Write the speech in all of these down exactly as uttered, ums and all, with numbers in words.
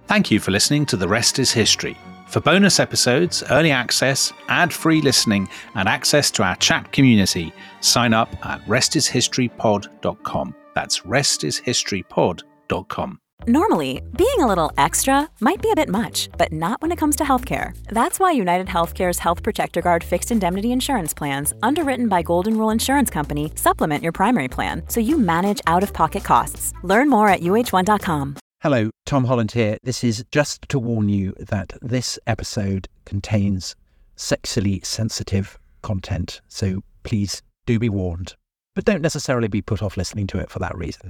Thank you for listening to The Rest is History. For bonus episodes, early access, ad-free listening, and access to our chat community, sign up at rest is history pod dot com. That's rest is history pod dot com. Normally, being a little extra might be a bit much, but not when it comes to healthcare. That's why United Healthcare's Health Protector Guard fixed indemnity insurance plans, underwritten by Golden Rule Insurance Company, supplement your primary plan so you manage out-of-pocket costs. Learn more at U H one dot com. Hello, Tom Holland here. This is just to warn you that this episode contains sexually sensitive content, so please do be warned, but don't necessarily be put off listening to it for that reason.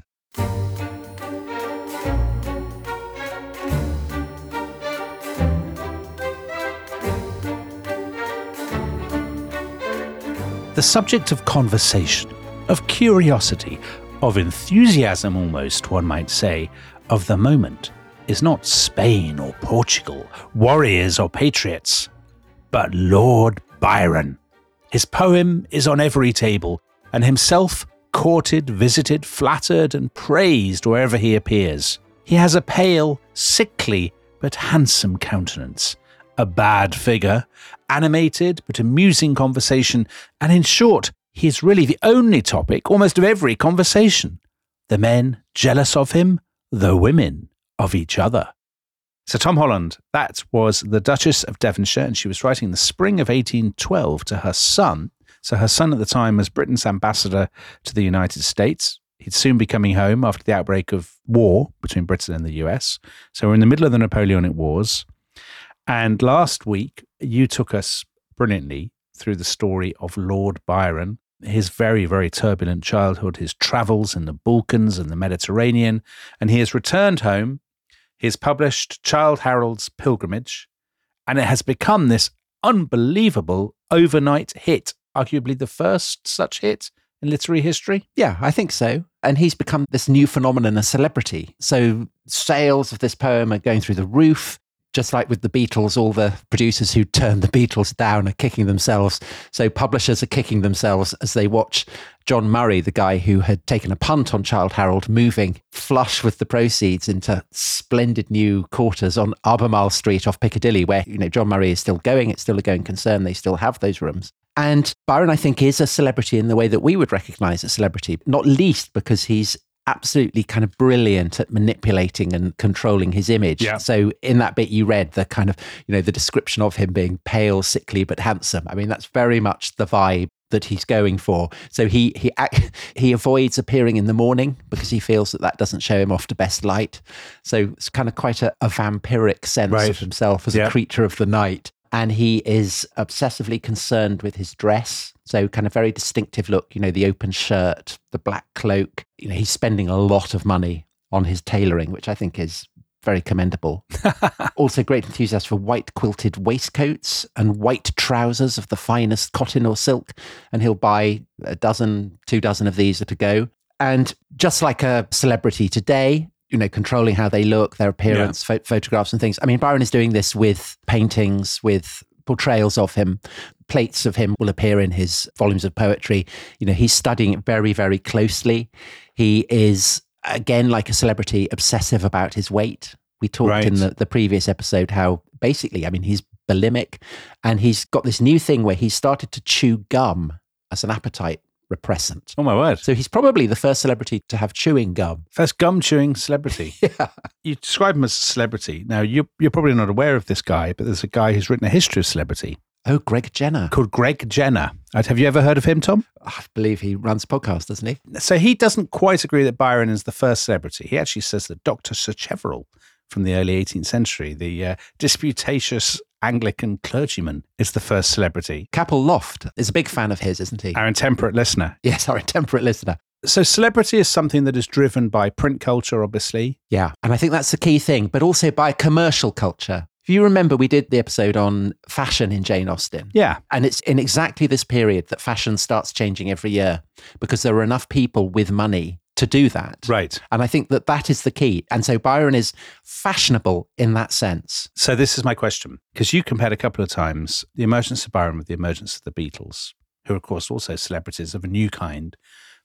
The subject of conversation, of curiosity, of enthusiasm almost, one might say, of the moment is not Spain or Portugal, warriors or patriots, but Lord Byron. His poem is on every table, and himself courted, visited, flattered, and praised wherever he appears. He has a pale, sickly, but handsome countenance, a bad figure, animated but amusing conversation, and in short, he is really the only topic almost of every conversation. The men jealous of him, the women of each other. So Tom Holland, that was the Duchess of Devonshire, and she was writing in the spring of eighteen twelve to her son. So her son at the time was Britain's ambassador to the United States. He'd soon be coming home after the outbreak of war between Britain and the U S. So we're in the middle of the Napoleonic Wars. And last week, you took us brilliantly through the story of Lord Byron, his very, very turbulent childhood, his travels in the Balkans and the Mediterranean, and he has returned home. He has published Childe Harold's Pilgrimage, and it has become this unbelievable overnight hit, arguably the first such hit in literary history. Yeah, I think so. And he's become this new phenomenon, a celebrity. So sales of this poem are going through the roof. Just like with the Beatles, all the producers who turned the Beatles down are kicking themselves. So publishers are kicking themselves as they watch John Murray, the guy who had taken a punt on Childe Harold, moving flush with the proceeds into splendid new quarters on Albemarle Street off Piccadilly, where, you know, John Murray is still going. It's still a going concern. They still have those rooms. And Byron, I think, is a celebrity in the way that we would recognize a celebrity, not least because he's absolutely kind of brilliant at manipulating and controlling his image. Yeah. So in that bit you read, the kind of, you know, the description of him being pale, sickly, but handsome. I mean, that's very much the vibe that he's going for. So he he he avoids appearing in the morning because he feels that that doesn't show him off to best light. So it's kind of quite a, a vampiric sense right. of himself as yeah. a creature of the night. And he is obsessively concerned with his dress. So kind of very distinctive look, you know, the open shirt, the black cloak. You know, he's spending a lot of money on his tailoring, which I think is very commendable. Also great enthusiast for white quilted waistcoats and white trousers of the finest cotton or silk. And he'll buy a dozen, two dozen of these at a go. And just like a celebrity today, you know, controlling how they look, their appearance, yeah. ph- photographs and things. I mean, Byron is doing this with paintings, with portrayals of him. Plates of him will appear in his volumes of poetry. You know, he's studying it very, very closely. He is, again, like a celebrity, obsessive about his weight. We talked right. in the, the previous episode how basically, I mean, he's bulimic, and he's got this new thing where he started to chew gum as an appetite repressant. Oh my word. So he's probably the first celebrity to have chewing gum. First gum chewing celebrity. Yeah. You describe him as a celebrity. Now, you're, you're probably not aware of this guy, but there's a guy who's written a history of celebrity. Oh, Greg Jenner. Called Greg Jenner. Have you ever heard of him, Tom? I believe he runs a podcast, doesn't he? So he doesn't quite agree that Byron is the first celebrity. He actually says that Doctor Sacheverell from the early eighteenth century, the uh, disputatious Anglican clergyman, is the first celebrity. Capel Loft is a big fan of his, isn't he? Our intemperate listener. Yes, our intemperate listener. So celebrity is something that is driven by print culture, obviously. Yeah, and I think that's the key thing, but also by commercial culture. If you remember, we did the episode on fashion in Jane Austen. Yeah. And it's in exactly this period that fashion starts changing every year because there are enough people with money to do that. Right. And I think that that is the key. And so Byron is fashionable in that sense. So this is my question, because you compared a couple of times the emergence of Byron with the emergence of the Beatles, who are, of course, also celebrities of a new kind.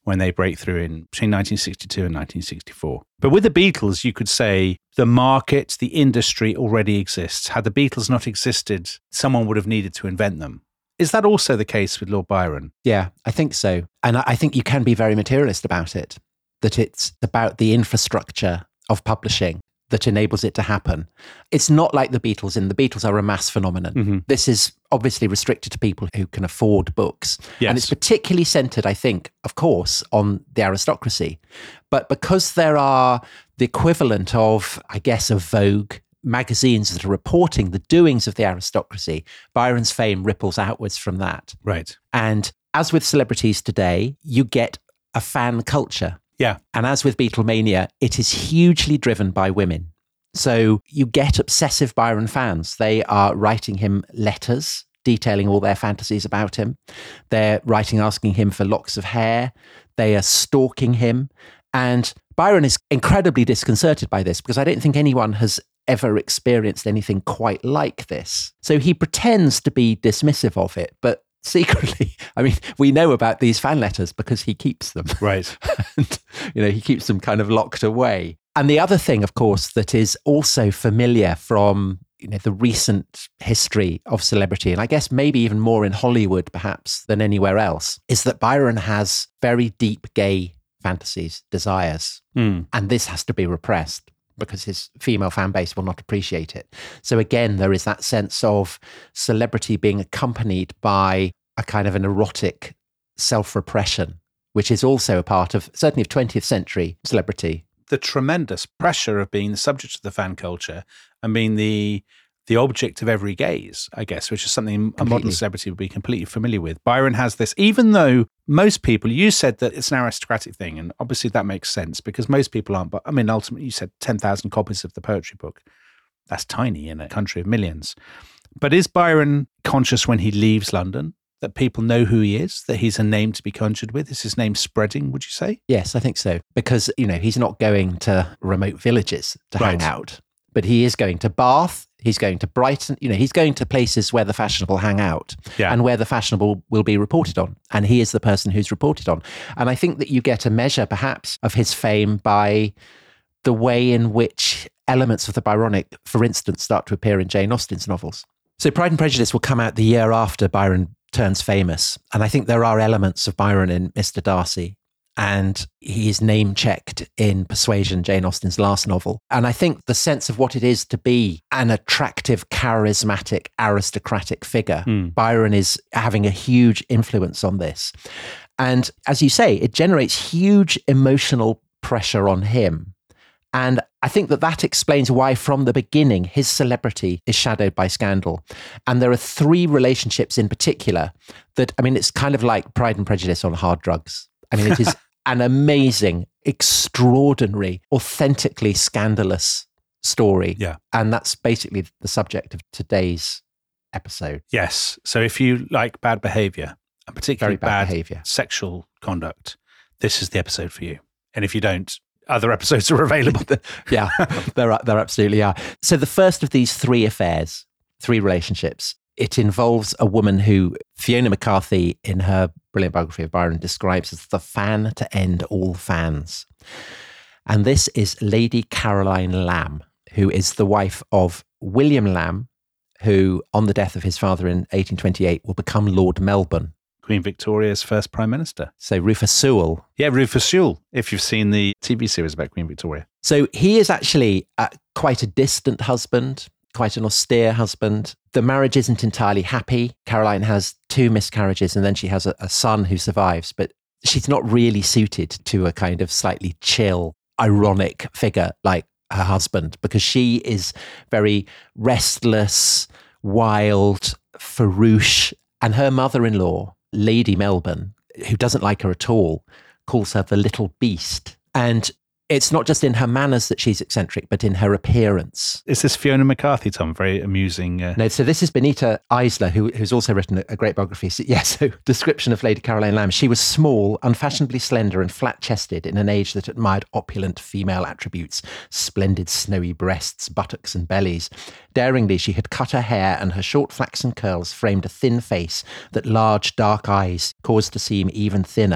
when they break through in between nineteen sixty-two and nineteen sixty-four. But with the Beatles, you could say the market, the industry already exists. Had the Beatles not existed, someone would have needed to invent them. Is that also the case with Lord Byron? Yeah, I think so. And I think you can be very materialist about it, that it's about the infrastructure of publishing that enables it to happen. It's not like the Beatles, and the Beatles are a mass phenomenon. Mm-hmm. This is obviously restricted to people who can afford books. Yes. And it's particularly centered, I think, of course, on the aristocracy. But because there are the equivalent of, I guess, of Vogue magazines that are reporting the doings of the aristocracy, Byron's fame ripples outwards from that. Right. And as with celebrities today, you get a fan culture. Yeah. And as with Beatlemania, it is hugely driven by women. So you get obsessive Byron fans. They are writing him letters detailing all their fantasies about him. They're writing asking him for locks of hair. They are stalking him. And Byron is incredibly disconcerted by this because I don't think anyone has ever experienced anything quite like this. So he pretends to be dismissive of it, but secretly, I mean, we know about these fan letters because he keeps them. Right. And, you know, he keeps them kind of locked away. And the other thing, of course, that is also familiar from, you know, the recent history of celebrity, and I guess maybe even more in Hollywood, perhaps, than anywhere else, is that Byron has very deep gay fantasies, desires. Mm. And this has to be repressed because his female fan base will not appreciate it. So again, there is that sense of celebrity being accompanied by a kind of an erotic self-repression, which is also a part of, certainly of twentieth century celebrity. The tremendous pressure of being the subject of the fan culture and being the the object of every gaze, I guess, which is something completely. A modern celebrity would be completely familiar with. Byron has this, even though most people, you said that it's an aristocratic thing, and obviously that makes sense because most people aren't, but I mean, ultimately you said ten thousand copies of the poetry book. That's tiny in a country of millions. But is Byron conscious when he leaves London that people know who he is, that he's a name to be conjured with? Is his name spreading, would you say? Yes, I think so. Because, you know, he's not going to remote villages to right. hang out, but he is going to Bath. He's going to Brighton, you know, he's going to places where the fashionable hang out yeah. and where the fashionable will be reported on. And he is the person who's reported on. And I think that you get a measure perhaps of his fame by the way in which elements of the Byronic, for instance, start to appear in Jane Austen's novels. So Pride and Prejudice will come out the year after Byron turns famous. And I think there are elements of Byron in Mister Darcy. And he's name-checked in Persuasion, Jane Austen's last novel. And I think the sense of what it is to be an attractive, charismatic, aristocratic figure, mm. Byron is having a huge influence on this. And as you say, it generates huge emotional pressure on him. And I think that that explains why from the beginning his celebrity is shadowed by scandal. And there are three relationships in particular that, I mean, it's kind of like Pride and Prejudice on hard drugs. I mean, it is an amazing, extraordinary, authentically scandalous story. Yeah. And that's basically the subject of today's episode. Yes. So if you like bad behavior, and particularly Very bad, bad behavior. sexual conduct, this is the episode for you. And if you don't, other episodes are available. yeah, there are, there absolutely are. So the first of these three affairs, three relationships, it involves a woman who Fiona McCarthy, in her brilliant biography of Byron, describes as the fan to end all fans. And this is Lady Caroline Lamb, who is the wife of William Lamb, who, on the death of his father in eighteen twenty-eight, will become Lord Melbourne. Queen Victoria's first Prime Minister. So Rufus Sewell. Yeah, Rufus Sewell, if you've seen the T V series about Queen Victoria. So he is actually uh, quite a distant husband, quite an austere husband. The marriage isn't entirely happy. Caroline has two miscarriages and then she has a, a son who survives, but she's not really suited to a kind of slightly chill, ironic figure like her husband, because she is very restless, wild, farouche. And her mother-in-law, Lady Melbourne, who doesn't like her at all, calls her the little beast. And it's not just in her manners that she's eccentric, but in her appearance. Is this Fiona McCarthy, Tom? Very amusing. Uh... No, so this is Benita Eisler, who, who's also written a, a great biography. So, yeah, so description of Lady Caroline Lamb. She was small, unfashionably slender and flat-chested in an age that admired opulent female attributes, splendid snowy breasts, buttocks and bellies. Daringly, she had cut her hair and her short flaxen curls framed a thin face that large dark eyes caused to seem even thinner,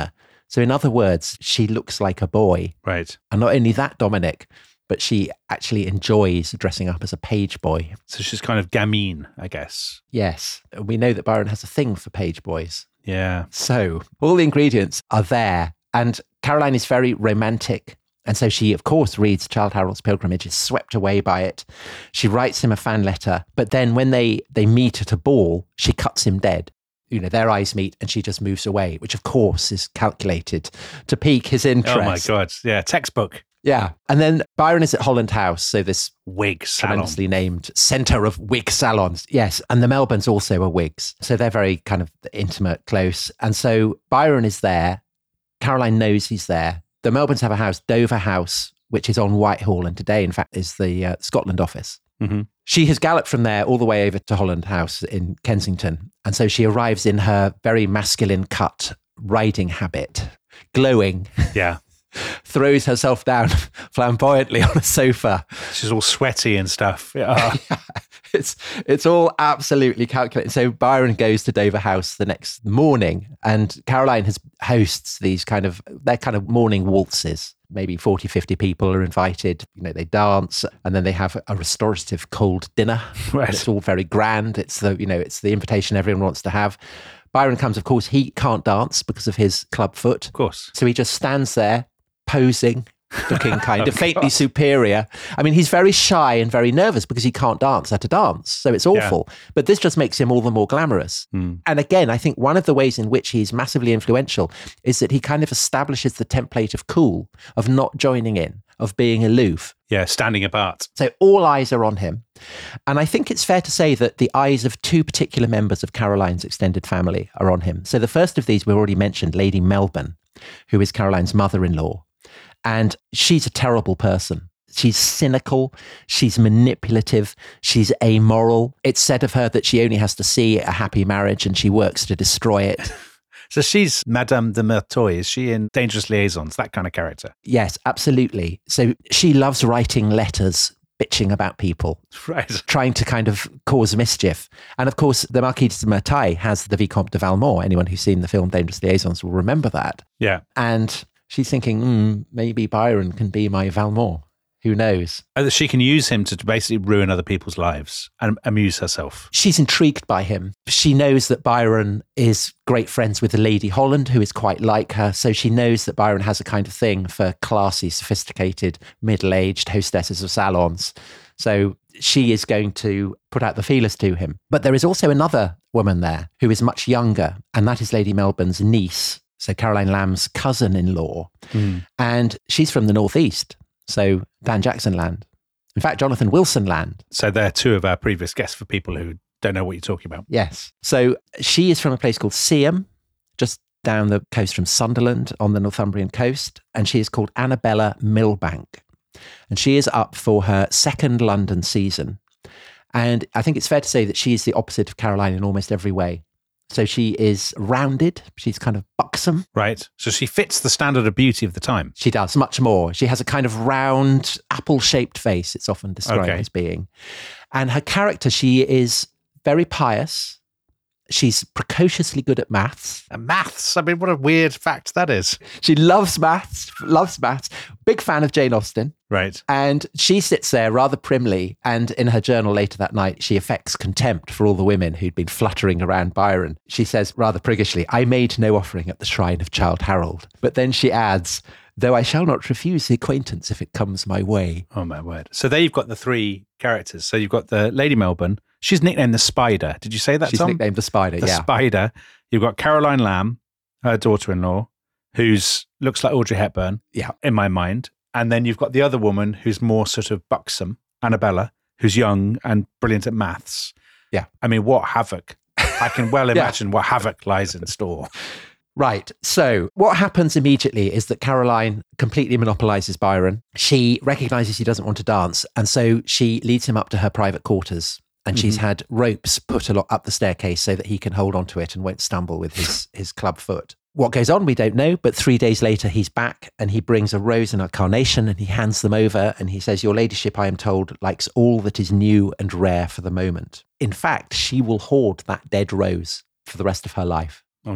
So in other words, she looks like a boy. Right. And not only that, Dominic, but she actually enjoys dressing up as a page boy. So she's kind of gamine, I guess. Yes. We know that Byron has a thing for page boys. Yeah. So all the ingredients are there. And Caroline is very romantic. And so she, of course, reads Childe Harold's Pilgrimage, is swept away by it. She writes him a fan letter. But then when they, they meet at a ball, she cuts him dead. You know, their eyes meet and she just moves away, which, of course, is calculated to pique his interest. Oh, my God. Yeah, textbook. Yeah. And then Byron is at Holland House. So this wig salon. Tremendously named centre of wig salons. Yes. And the Melbournes also are wigs. So they're very kind of intimate, close. And so Byron is there. Caroline knows he's there. The Melbournes have a house, Dover House, which is on Whitehall. And today, in fact, is the uh, Scotland office. Mm-hmm. She has galloped from there all the way over to Holland House in Kensington. And so she arrives in her very masculine cut riding habit, glowing. Yeah. Throws herself down flamboyantly on a sofa. She's all sweaty and stuff. Yeah. yeah. It's it's all absolutely calculated. So Byron goes to Dover House the next morning and Caroline has hosts these kind of, they're kind of morning waltzes. Maybe forty, fifty people are invited. You know, they dance and then they have a restorative cold dinner. Right. It's all very grand. It's the, you know, it's the invitation everyone wants to have. Byron comes, of course, he can't dance because of his club foot. Of course. So he just stands there posing, looking kind oh, of faintly God. superior. I mean, he's very shy and very nervous because he can't dance at a dance. So it's awful. Yeah. But this just makes him all the more glamorous. Mm. And again, I think one of the ways in which he's massively influential is that he kind of establishes the template of cool, of not joining in, of being aloof. Yeah, standing apart. So all eyes are on him. And I think it's fair to say that the eyes of two particular members of Caroline's extended family are on him. So the first of these we already mentioned, Lady Melbourne, who is Caroline's mother-in-law. And she's a terrible person. She's cynical. She's manipulative. She's amoral. It's said of her that she only has to see a happy marriage and she works to destroy it. So she's Madame de Merteuil. Is she in Dangerous Liaisons, that kind of character? Yes, absolutely. So she loves writing letters, bitching about people, right, trying to kind of cause mischief. And of course, the Marquise de Merteuil has the Vicomte de Valmont. Anyone who's seen the film Dangerous Liaisons will remember that. Yeah. And she's thinking, mm, maybe Byron can be my Valmont. Who knows? Oh, she can use him to basically ruin other people's lives and amuse herself. She's intrigued by him. She knows that Byron is great friends with the Lady Holland, who is quite like her. So she knows that Byron has a kind of thing for classy, sophisticated, middle-aged hostesses of salons. So she is going to put out the feelers to him. But there is also another woman there who is much younger, and that is Lady Melbourne's niece. So Caroline Lamb's cousin-in-law. Mm. And she's from the Northeast. So Dan Jackson land. In fact, Jonathan Wilson land. So they're two of our previous guests for people who don't know what you're talking about. Yes. So she is from a place called Seaham, just down the coast from Sunderland on the Northumbrian coast. And she is called Annabella Milbank. And she is up for her second London season. And I think it's fair to say that she is the opposite of Caroline in almost every way. So she is rounded. She's kind of buxom. Right. So she fits the standard of beauty of the time. She does, much more. She has a kind of round, apple-shaped face, it's often described okay. as being. And her character, she is very pious. She's precociously good at maths. And maths? I mean, what a weird fact that is. She loves maths, loves maths. Big fan of Jane Austen. Right. And she sits there rather primly, and in her journal later that night, she affects contempt for all the women who'd been fluttering around Byron. She says rather priggishly, I made no offering at the shrine of Childe Harold. But then she adds, though I shall not refuse the acquaintance if it comes my way. Oh, my word. So there you've got the three characters. So you've got the Lady Melbourne. She's nicknamed the Spider. Did you say that, She's Tom? nicknamed the Spider, the yeah. The Spider. You've got Caroline Lamb, her daughter-in-law, who's looks like Audrey Hepburn, yeah, in my mind. And then you've got the other woman who's more sort of buxom, Annabella, who's young and brilliant at maths. Yeah. I mean, what havoc. I can well imagine yeah. what havoc lies in store. Right. So what happens immediately is that Caroline completely monopolizes Byron. She recognizes he doesn't want to dance. And so she leads him up to her private quarters. And she's mm-hmm. had ropes put a lot up the staircase so that he can hold onto it and won't stumble with his, his club foot. What goes on, we don't know. But three days later, he's back and he brings a rose and a carnation and he hands them over. And he says, your ladyship, I am told, likes all that is new and rare for the moment. In fact, she will hoard that dead rose for the rest of her life. Okay.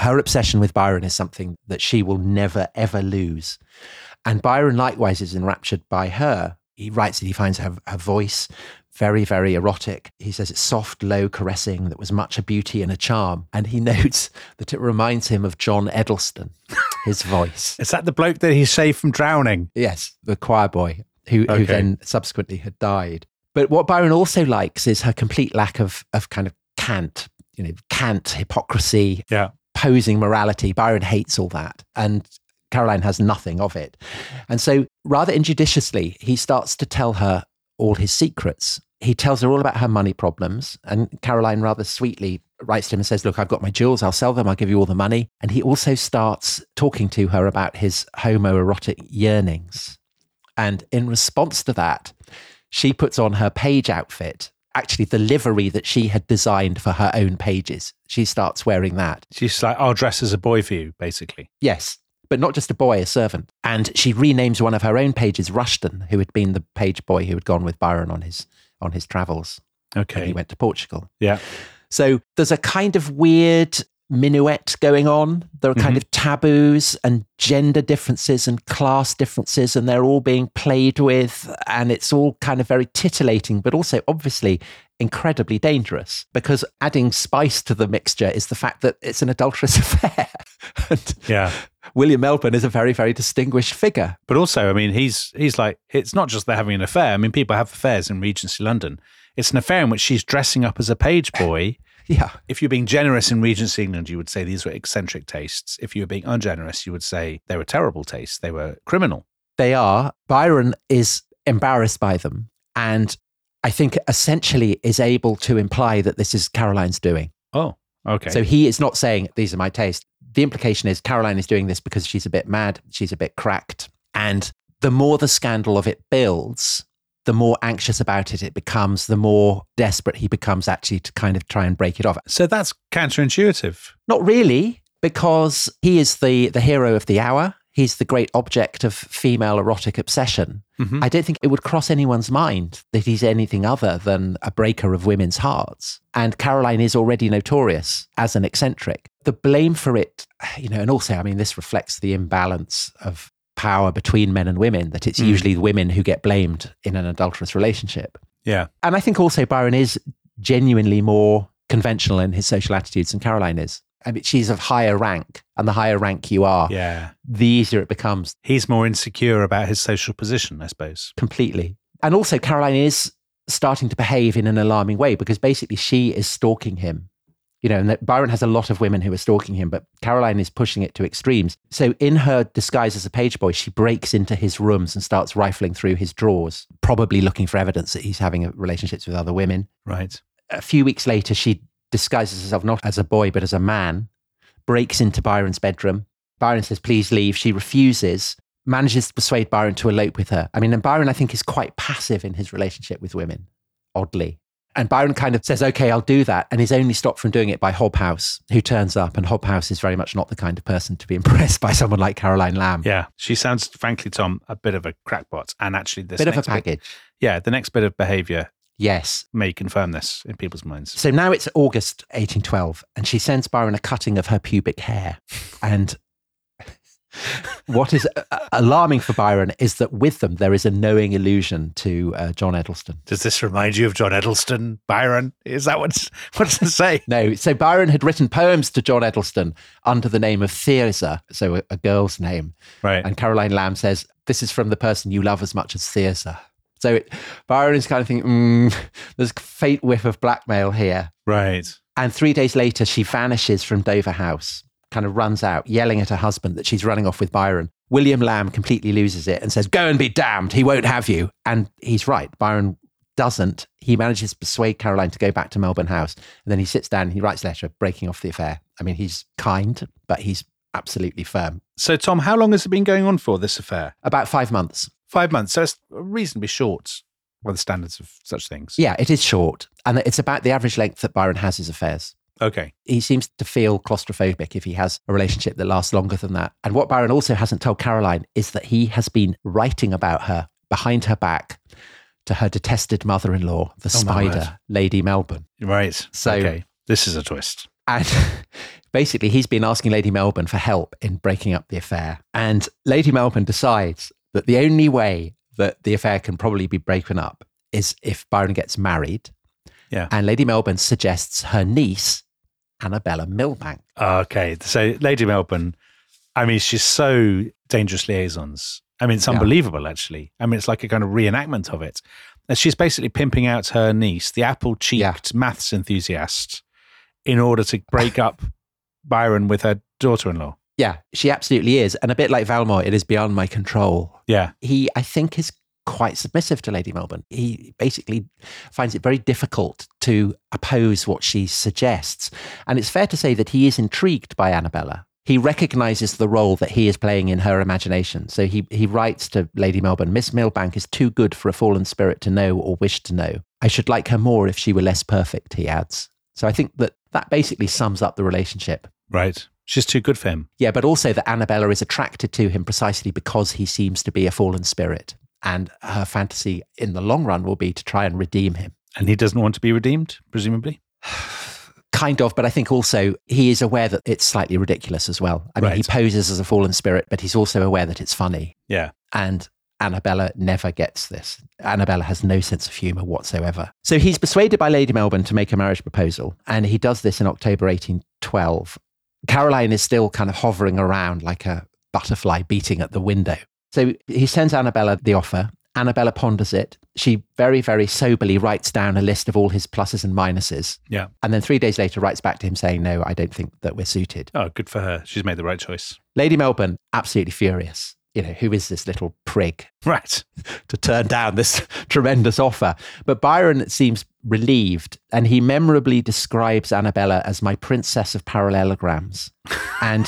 Her obsession with Byron is something that she will never, ever lose. And Byron likewise is enraptured by her. He writes that he finds her, her voice very, very erotic. He says it's soft, low, caressing, that was much a beauty and a charm. And he notes that it reminds him of John Edelston, his voice. Is that the bloke that he saved from drowning? Yes, the choir boy who, Okay. who then subsequently had died. But what Byron also likes is her complete lack of, of kind of cant, you know, cant, hypocrisy, Yeah. posing morality. Byron hates all that. And Caroline has nothing of it. And so rather injudiciously, he starts to tell her all his secrets. He tells her all about her money problems. And Caroline rather sweetly writes to him and says, look, I've got my jewels. I'll sell them. I'll give you all the money. And he also starts talking to her about his homoerotic yearnings. And in response to that, she puts on her page outfit, actually the livery that she had designed for her own pages. She starts wearing that. She's like, I'll dress as a boy for you, basically. Yes, but not just a boy, a servant. And she renames one of her own pages Rushton, who had been the page boy who had gone with Byron on his on his travels. Okay. When he went to Portugal. Yeah. So there's a kind of weird minuet going on. There are kind Mhm. of taboos and gender differences and class differences, and they're all being played with. And it's all kind of very titillating, but also obviously incredibly dangerous, because adding spice to the mixture is the fact that it's an adulterous affair. And Yeah. William Melbourne is a very, very distinguished figure. But also, I mean, he's he's like, it's not just they're having an affair. I mean, people have affairs in Regency London. It's an affair in which she's dressing up as a page boy. Yeah. If you're being generous in Regency England, you would say these were eccentric tastes. If you were being ungenerous, you would say they were terrible tastes. They were criminal. They are. Byron is embarrassed by them. And I think essentially is able to imply that this is Caroline's doing. Oh, okay. So he is not saying, these are my tastes. The implication is Caroline is doing this because she's a bit mad, she's a bit cracked. And the more the scandal of it builds, the more anxious about it it becomes, the more desperate he becomes actually to kind of try and break it off. So that's counterintuitive. Not really, because he is the, the hero of the hour. He's the great object of female erotic obsession. Mhm. I don't think it would cross anyone's mind that he's anything other than a breaker of women's hearts. And Caroline is already notorious as an eccentric. The blame for it, you know, and also, I mean, this reflects the imbalance of power between men and women, that it's Mm. usually the women who get blamed in an adulterous relationship. Yeah. And I think also Byron is genuinely more conventional in his social attitudes than Caroline is. I mean, she's of higher rank, and the higher rank you are, Yeah. the easier it becomes. He's more insecure about his social position, I suppose. Completely. And also Caroline is starting to behave in an alarming way, because basically she is stalking him. You know, and that Byron has a lot of women who are stalking him, but Caroline is pushing it to extremes. So in her disguise as a page boy, she breaks into his rooms and starts rifling through his drawers, probably looking for evidence that he's having relationships with other women. Right. A few weeks later, she disguises herself not as a boy, but as a man, breaks into Byron's bedroom. Byron says, please leave. She refuses, manages to persuade Byron to elope with her. I mean, and Byron, I think, is quite passive in his relationship with women, oddly. And Byron kind of says, okay, I'll do that. And is only stopped from doing it by Hobhouse, who turns up. And Hobhouse is very much not the kind of person to be impressed by someone like Caroline Lamb. Yeah. She sounds, frankly, Tom, a bit of a crackpot. And actually, this Bit of a next bit- package. yeah, the next bit of behaviour Yes. may confirm this in people's minds. So now it's August eighteen twelve, and she sends Byron a cutting of her pubic hair. And what is uh, alarming for Byron is that with them, there is a knowing allusion to uh, John Edelston. Does this remind you of John Edelston, Byron? Is that what's, what does it say? No, so Byron had written poems to John Edelston under the name of Thyrza, so a, a girl's name. Right. And Caroline Lamb says, this is from the person you love as much as Thyrza. So it, Byron is kind of thinking, mm, there's a faint whiff of blackmail here. Right. And three days later, she vanishes from Dover House, kind of runs out, yelling at her husband that she's running off with Byron. William Lamb completely loses it and says, go and be damned, he won't have you. And he's right. Byron doesn't. He manages to persuade Caroline to go back to Melbourne House. And then he sits down and he writes a letter breaking off the affair. I mean, he's kind, but he's absolutely firm. So, Tom, how long has it been going on for, this affair? About five months. Five months. So it's reasonably short by the standards of such things. Yeah, it is short. And it's about the average length that Byron has his affairs. Okay. He seems to feel claustrophobic if he has a relationship that lasts longer than that. And what Byron also hasn't told Caroline is that he has been writing about her behind her back to her detested mother-in-law, the Oh, my spider, word. Lady Melbourne. Right. So- okay. This is a twist. And Basically, he's been asking Lady Melbourne for help in breaking up the affair. And Lady Melbourne decides that the only way that the affair can probably be broken up is if Byron gets married. Yeah. And Lady Melbourne suggests her niece, Annabella Milbank. Okay. So Lady Melbourne, I mean, she's so dangerous liaisons. I mean, it's unbelievable, yeah. actually. I mean, it's like a kind of reenactment of it. And she's basically pimping out her niece, the apple-cheeked yeah. maths enthusiast, in order to break up Byron with her daughter-in-law. Yeah, she absolutely is. And a bit like Valmont, it is beyond my control. Yeah. He, I think, is quite submissive to Lady Melbourne. He basically finds it very difficult to oppose what she suggests. And it's fair to say that he is intrigued by Annabella. He recognises the role that he is playing in her imagination. So he, he writes to Lady Melbourne, Miss Milbank is too good for a fallen spirit to know or wish to know. I should like her more if she were less perfect, he adds. So I think that that basically sums up the relationship. Right. She's too good for him. Yeah, but also that Annabella is attracted to him precisely because he seems to be a fallen spirit. And her fantasy in the long run will be to try and redeem him. And he doesn't want to be redeemed, presumably? Kind of, but I think also he is aware that it's slightly ridiculous as well. I mean, right. he poses as a fallen spirit, but he's also aware that it's funny. Yeah. And Annabella never gets this. Annabella has no sense of humour whatsoever. So he's persuaded by Lady Melbourne to make a marriage proposal, and he does this in October eighteen twelve. Caroline is still kind of hovering around like a butterfly beating at the window. So he sends Annabella the offer. Annabella ponders it. She very, very soberly writes down a list of all his pluses and minuses. Yeah. And then three days later writes back to him saying, no, I don't think that we're suited. Oh, good for her. She's made the right choice. Lady Melbourne, absolutely furious. You know, who is this little prig? Right. To turn down this tremendous offer. But Byron seems relieved, and he memorably describes Annabella as my princess of parallelograms. And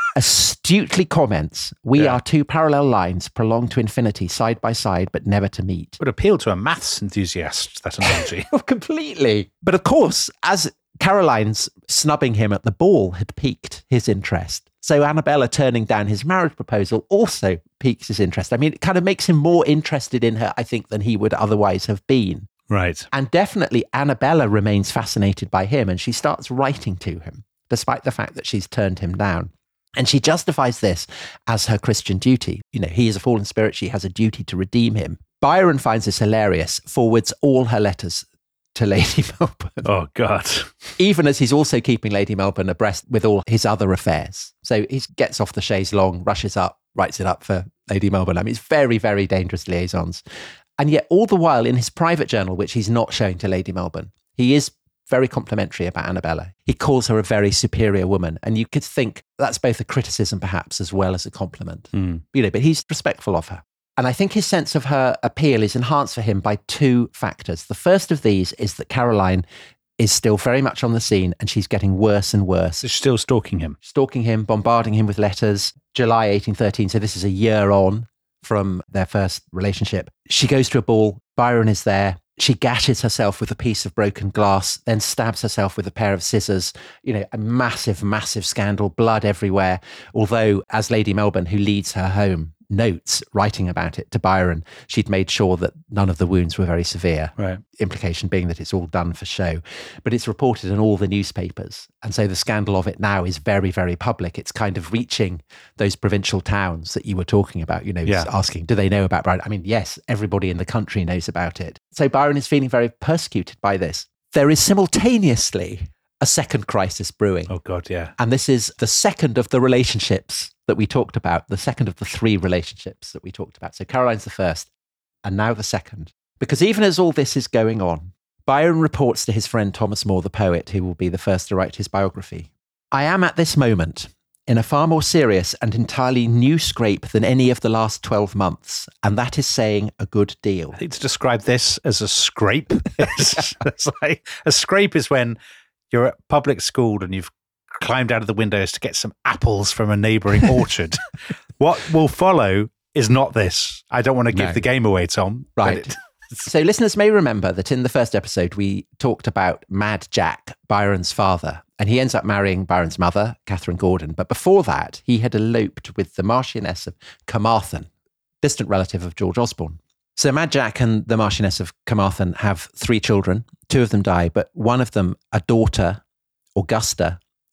astutely comments, we yeah. are two parallel lines prolonged to infinity, side by side, but never to meet. Would appeal to a maths enthusiast, that analogy. Completely. But of course, as Caroline's snubbing him at the ball had piqued his interest, so Annabella turning down his marriage proposal also piques his interest. I mean, it kind of makes him more interested in her, I think, than he would otherwise have been. Right. And definitely Annabella remains fascinated by him, and she starts writing to him, despite the fact that she's turned him down. And she justifies this as her Christian duty. You know, he is a fallen spirit. She has a duty to redeem him. Byron finds this hilarious, forwards all her letters to Lady Melbourne. Oh, God. Even as he's also keeping Lady Melbourne abreast with all his other affairs. So he gets off the chaise longue, rushes up, writes it up for Lady Melbourne. I mean, it's very, very dangerous liaisons. And yet all the while in his private journal, which he's not showing to Lady Melbourne, he is very complimentary about Annabella. He calls her a very superior woman. And you could think that's both a criticism perhaps as well as a compliment. Mm. You know, but he's respectful of her. And I think his sense of her appeal is enhanced for him by two factors. The first of these is that Caroline is still very much on the scene, and she's getting worse and worse. She's still stalking him. Stalking him, bombarding him with letters. July eighteen thirteen, so this is a year on from their first relationship. She goes to a ball. Byron is there. She gashes herself with a piece of broken glass, then stabs herself with a pair of scissors. You know, a massive, massive scandal, blood everywhere. Although, as Lady Melbourne, who leads her home, notes writing about it to Byron, she'd made sure that none of the wounds were very severe. Right. Implication being that it's all done for show. But it's reported in all the newspapers. And so the scandal of it now is very, very public. It's kind of reaching those provincial towns that you were talking about, you know, yeah. asking, do they know about Byron? I mean, yes, everybody in the country knows about it. So Byron is feeling very persecuted by this. There is simultaneously a second crisis brewing. Oh, God, yeah. And this is the second of the relationships that we talked about, the second of the three relationships that we talked about. So Caroline's the first, and now the second. Because even as all this is going on, Byron reports to his friend Thomas Moore, the poet, who will be the first to write his biography, I am at this moment in a far more serious and entirely new scrape than any of the last twelve months, and that is saying a good deal. I think to describe this as a scrape, it's, it's like, a scrape is when you're at public school and you've climbed out of the windows to get some apples from a neighbouring orchard. What will follow is not this. I don't want to give no. the game away, Tom. Right. It, so listeners may remember that in the first episode, we talked about Mad Jack, Byron's father, and he ends up marrying Byron's mother, Catherine Gordon. But before that, he had eloped with the Marchioness of Carmarthen, distant relative of George Osborne. So Mad Jack and the Marchioness of Carmarthen have three children. Two of them die, but one of them, a daughter, Augusta,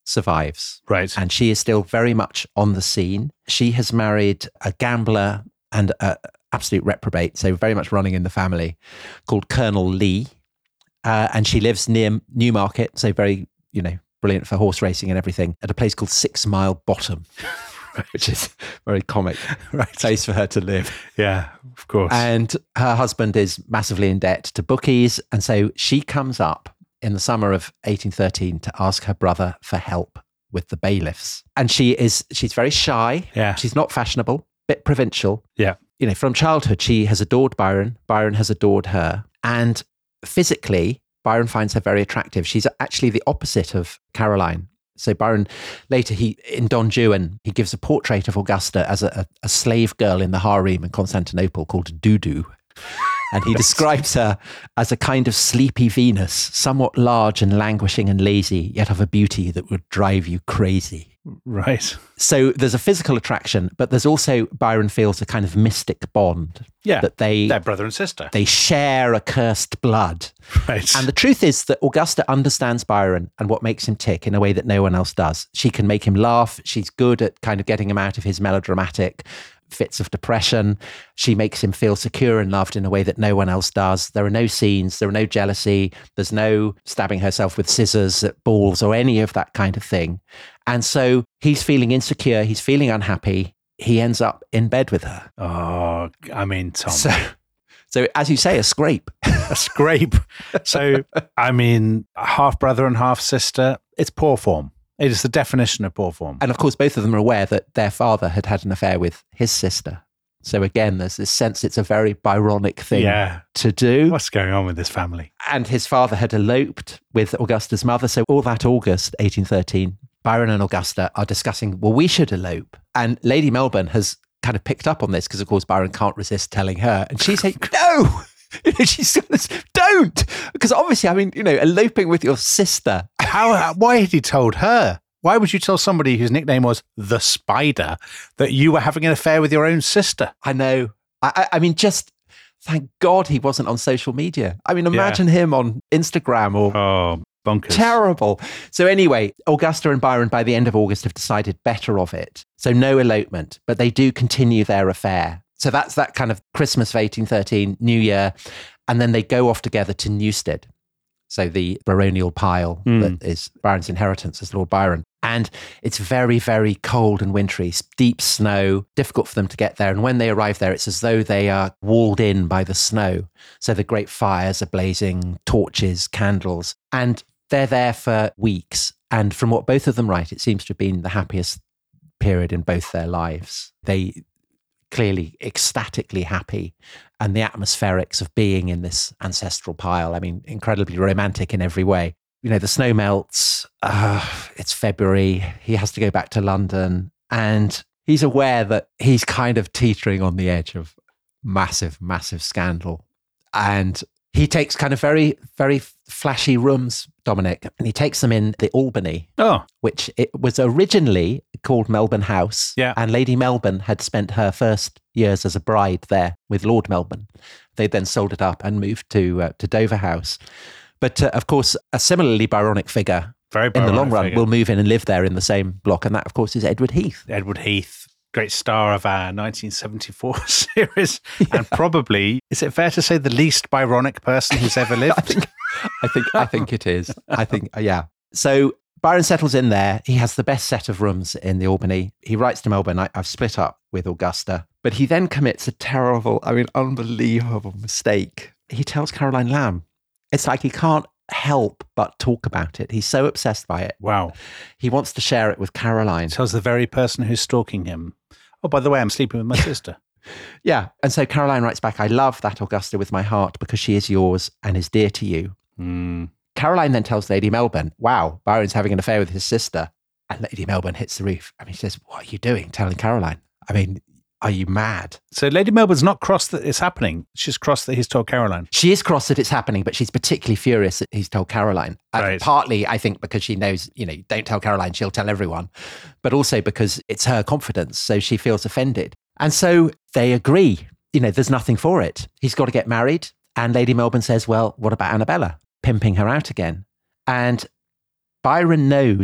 survives. Right. And she is still very much on the scene. She has married a gambler and an absolute reprobate, so very much running in the family, called Colonel Lee. Uh, and she lives near Newmarket, so very, you know, brilliant for horse racing and everything, at a place called Six Mile Bottom, which is very comic right. place for her to live. Yeah, of course. And her husband is massively in debt to bookies. And so she comes up in the summer of eighteen thirteen to ask her brother for help with the bailiffs. And she is, she's very shy. Yeah. She's not fashionable, bit provincial. Yeah. You know, from childhood, she has adored Byron. Byron has adored her. And physically, Byron finds her very attractive. She's actually the opposite of Caroline. So Byron, later he in Don Juan, he gives a portrait of Augusta as a, a, a slave girl in the harem in Constantinople called Dudu. And he describes her as a kind of sleepy Venus, somewhat large and languishing and lazy, yet of a beauty that would drive you crazy. Right. So there's a physical attraction, but there's also, Byron feels, a kind of mystic bond. Yeah. That they, they're brother and sister. They share a cursed blood. Right. And the truth is that Augusta understands Byron and what makes him tick in a way that no one else does. She can make him laugh. She's good at kind of getting him out of his melodramatic fits of depression. She makes him feel secure and loved in a way that no one else does. There are no scenes, there are no jealousy, there's no stabbing herself with scissors at balls or any of that kind of thing. And so he's feeling insecure, he's feeling unhappy. He ends up in bed with her. Oh, I mean, Tom. So, so as you say, a scrape. A scrape. So, I mean, half brother and half sister, it's poor form. It is the definition of poor form. And of course, both of them are aware that their father had had an affair with his sister. So again, there's this sense it's a very Byronic thing yeah. to do. What's going on with this family? And his father had eloped with Augusta's mother. So all that August, eighteen thirteen, Byron and Augusta are discussing, well, we should elope. And Lady Melbourne has kind of picked up on this because, of course, Byron can't resist telling her. And she's saying, no! She's don't, because obviously, I mean, you know, eloping with your sister. How? Why had he told her? Why would you tell somebody whose nickname was the Spider that you were having an affair with your own sister? I know. I, I, I mean, just thank God he wasn't on social media. I mean, imagine yeah. him on Instagram or oh, bonkers. Terrible. So anyway, Augusta and Byron by the end of August have decided better of it. So no elopement, but they do continue their affair. So that's that kind of Christmas of eighteen thirteen, New Year. And then they go off together to Newstead. So the baronial pile mm. that is Byron's inheritance as Lord Byron. And it's very, very cold and wintry, deep snow, difficult for them to get there. And when they arrive there, it's as though they are walled in by the snow. So the great fires are blazing, torches, candles. And they're there for weeks. And from what both of them write, it seems to have been the happiest period in both their lives. They clearly ecstatically happy, and the atmospherics of being in this ancestral pile, I mean, incredibly romantic in every way. You know, the snow melts, uh, it's February, he has to go back to London, and he's aware that he's kind of teetering on the edge of massive, massive scandal. And he takes kind of very, very flashy rooms, Dominic, and he takes them in the Albany, oh. which it was originally called Melbourne House. Yeah. And Lady Melbourne had spent her first years as a bride there with Lord Melbourne. They then sold it up and moved to uh, to Dover House. But uh, of course, a similarly Byronic figure very in the long run figure. will move in and live there in the same block. And that, of course, is Edward Heath. Edward Heath. Great star of our nineteen seventy-four series, yeah. And probably, is it fair to say, the least Byronic person who's ever lived? I think, I think, I think it is. I think, yeah. So Byron settles in there. He has the best set of rooms in the Albany. He writes to Melbourne, I, I've split up with Augusta, but he then commits a terrible, I mean, unbelievable mistake. He tells Caroline Lamb. It's like he can't help but talk about it. He's so obsessed by it. Wow. He wants to share it with Caroline. Tells the very person who's stalking him, oh, by the way, I'm sleeping with my sister. Yeah. And so Caroline writes back, I love that Augusta with my heart because she is yours and is dear to you. Mm. Caroline then tells Lady Melbourne, wow, Byron's having an affair with his sister. And Lady Melbourne hits the roof. I mean, she says, what are you doing telling Caroline? I mean, are you mad? So Lady Melbourne's not cross that it's happening. She's cross that he's told Caroline. She is cross that it's happening, but she's particularly furious that he's told Caroline. Right. Uh, partly, I think, because she knows, you know, don't tell Caroline, she'll tell everyone. But also because it's her confidence, so she feels offended. And so they agree. You know, there's nothing for it. He's got to get married. And Lady Melbourne says, well, what about Annabella? Pimping her out again. And Byron knows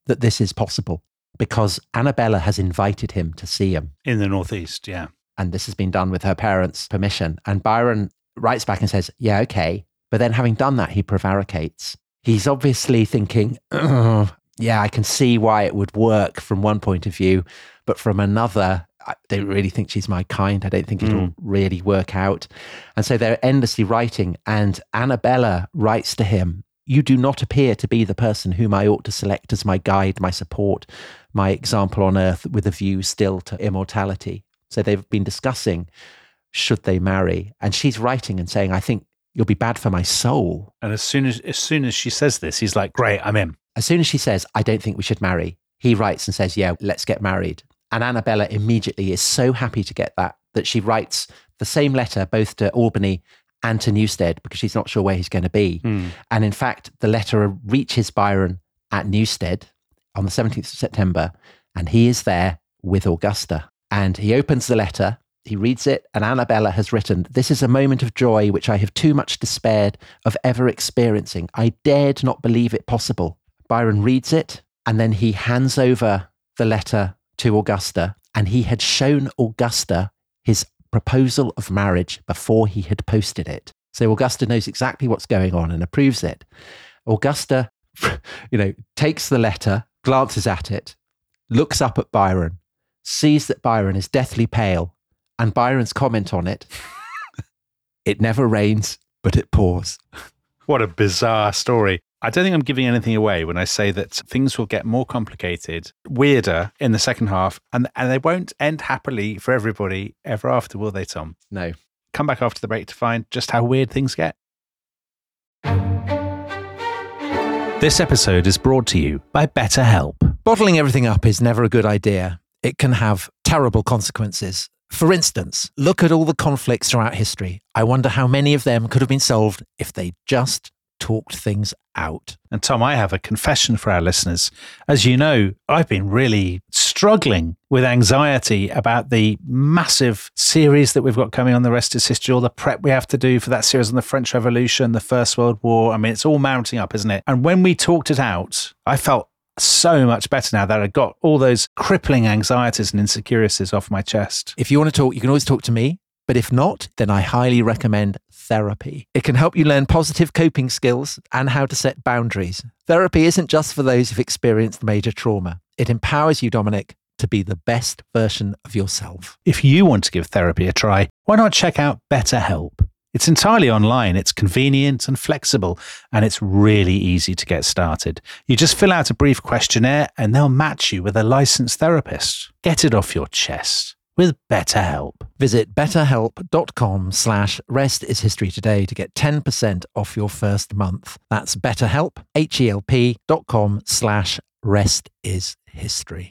that this is possible because Annabella has invited him to see him. In the Northeast, yeah. And this has been done with her parents' permission. And Byron writes back and says, yeah, okay. But then having done that, he prevaricates. He's obviously thinking, oh, yeah, I can see why it would work from one point of view, but from another, I don't really think she's my kind. I don't think it'll mm. really work out. And so they're endlessly writing. And Annabella writes to him, you do not appear to be the person whom I ought to select as my guide, my support, my example on earth with a view still to immortality. So they've been discussing, should they marry? And she's writing and saying, I think you'll be bad for my soul. And as soon as as soon as she says this, he's like, great, I'm in. As soon as she says, I don't think we should marry, he writes and says, yeah, let's get married. And Annabella immediately is so happy to get that, that she writes the same letter both to Albany and to Newstead because she's not sure where he's going to be. Mm. And in fact, the letter reaches Byron at Newstead on the seventeenth of September, and he is there with Augusta. And he opens the letter, he reads it, and Annabella has written, this is a moment of joy which I have too much despaired of ever experiencing. I dared not believe it possible. Byron reads it, and then he hands over the letter to Augusta, and he had shown Augusta his proposal of marriage before he had posted it. So Augusta knows exactly what's going on and approves it. Augusta, you know, takes the letter, glances at it, looks up at Byron, sees that Byron is deathly pale, and Byron's comment on it, it never rains, but it pours. What a bizarre story. I don't think I'm giving anything away when I say that things will get more complicated, weirder in the second half, and, and they won't end happily for everybody ever after, will they, Tom? No. Come back after the break to find just how weird things get. This episode is brought to you by BetterHelp. Bottling everything up is never a good idea. It can have terrible consequences. For instance, look at all the conflicts throughout history. I wonder how many of them could have been solved if they just talked things out. And Tom, I have a confession for our listeners. As you know, I've been really struggling with anxiety about the massive series that we've got coming on The Rest is History, all the prep we have to do for that series on the French Revolution, the First World War. I mean, it's all mounting up, isn't it? And when we talked it out, I felt so much better now that I got all those crippling anxieties and insecurities off my chest. If you want to talk, you can always talk to me. But if not, then I highly recommend therapy. It can help you learn positive coping skills and how to set boundaries. Therapy isn't just for those who've experienced major trauma. It empowers you, Dominic, to be the best version of yourself. If you want to give therapy a try, why not check out BetterHelp? It's entirely online, it's convenient and flexible, and it's really easy to get started. You just fill out a brief questionnaire and they'll match you with a licensed therapist. Get it off your chest with BetterHelp. Visit betterhelp.com slash rest is history today to get ten percent off your first month. That's betterhelp, H-E-L-P dot com slash rest is history.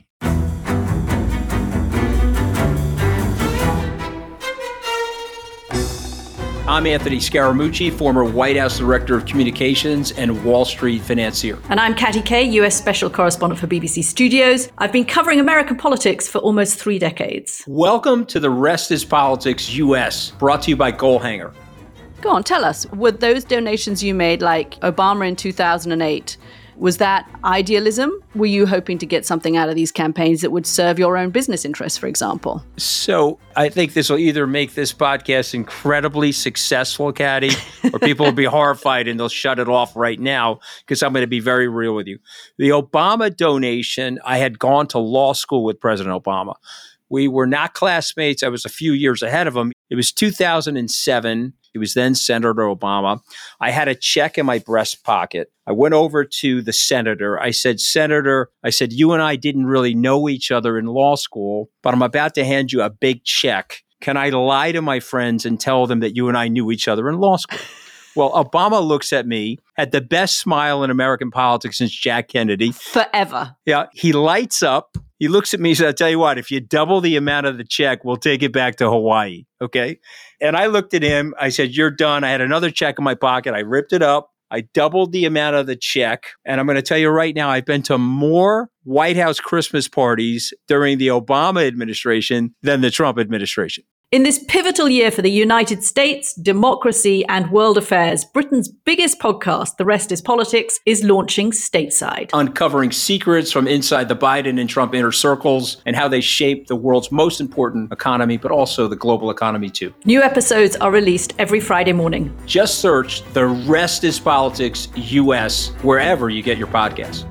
I'm Anthony Scaramucci, former White House Director of Communications and Wall Street financier. And I'm Katty Kay, U S Special Correspondent for B B C Studios. I've been covering American politics for almost three decades. Welcome to The Rest is Politics U S, brought to you by Goalhanger. Go on, tell us, were those donations you made, like Obama in two thousand eight, was that idealism? Were you hoping to get something out of these campaigns that would serve your own business interests, for example? So I think this will either make this podcast incredibly successful, Katty, or people will be horrified and they'll shut it off right now because I'm going to be very real with you. The Obama donation, I had gone to law school with President Obama. We were not classmates. I was a few years ahead of him. It was two thousand seven. He was then Senator Obama. I had a check in my breast pocket. I went over to the senator. I said, Senator, I said, you and I didn't really know each other in law school, but I'm about to hand you a big check. Can I lie to my friends and tell them that you and I knew each other in law school? Well, Obama looks at me, had the best smile in American politics since Jack Kennedy. Forever. Yeah. He lights up. He looks at me and says, I'll tell you what, if you double the amount of the check, we'll take it back to Hawaii. Okay. And I looked at him. I said, you're done. I had another check in my pocket. I ripped it up. I doubled the amount of the check. And I'm going to tell you right now, I've been to more White House Christmas parties during the Obama administration than the Trump administration. In this pivotal year for the United States, democracy, and world affairs, Britain's biggest podcast, The Rest is Politics, is launching stateside. Uncovering secrets from inside the Biden and Trump inner circles and how they shape the world's most important economy, but also the global economy too. New episodes are released every Friday morning. Just search The Rest is Politics U S wherever you get your podcasts.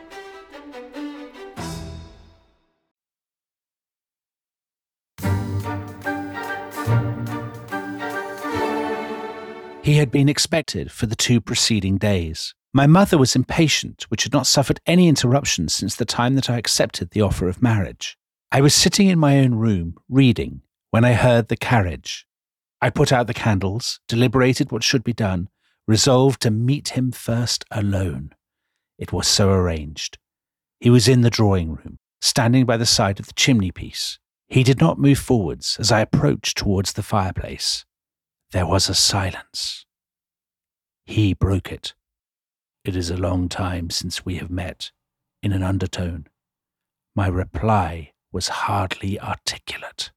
He had been expected for the two preceding days. My mother was impatient, which had not suffered any interruption since the time that I accepted the offer of marriage. I was sitting in my own room, reading, when I heard the carriage. I put out the candles, deliberated what should be done, resolved to meet him first alone. It was so arranged. He was in the drawing room, standing by the side of the chimney-piece. He did not move forwards as I approached towards the fireplace. There was a silence. He broke it. "It is a long time since we have met," in an undertone. My reply was hardly articulate.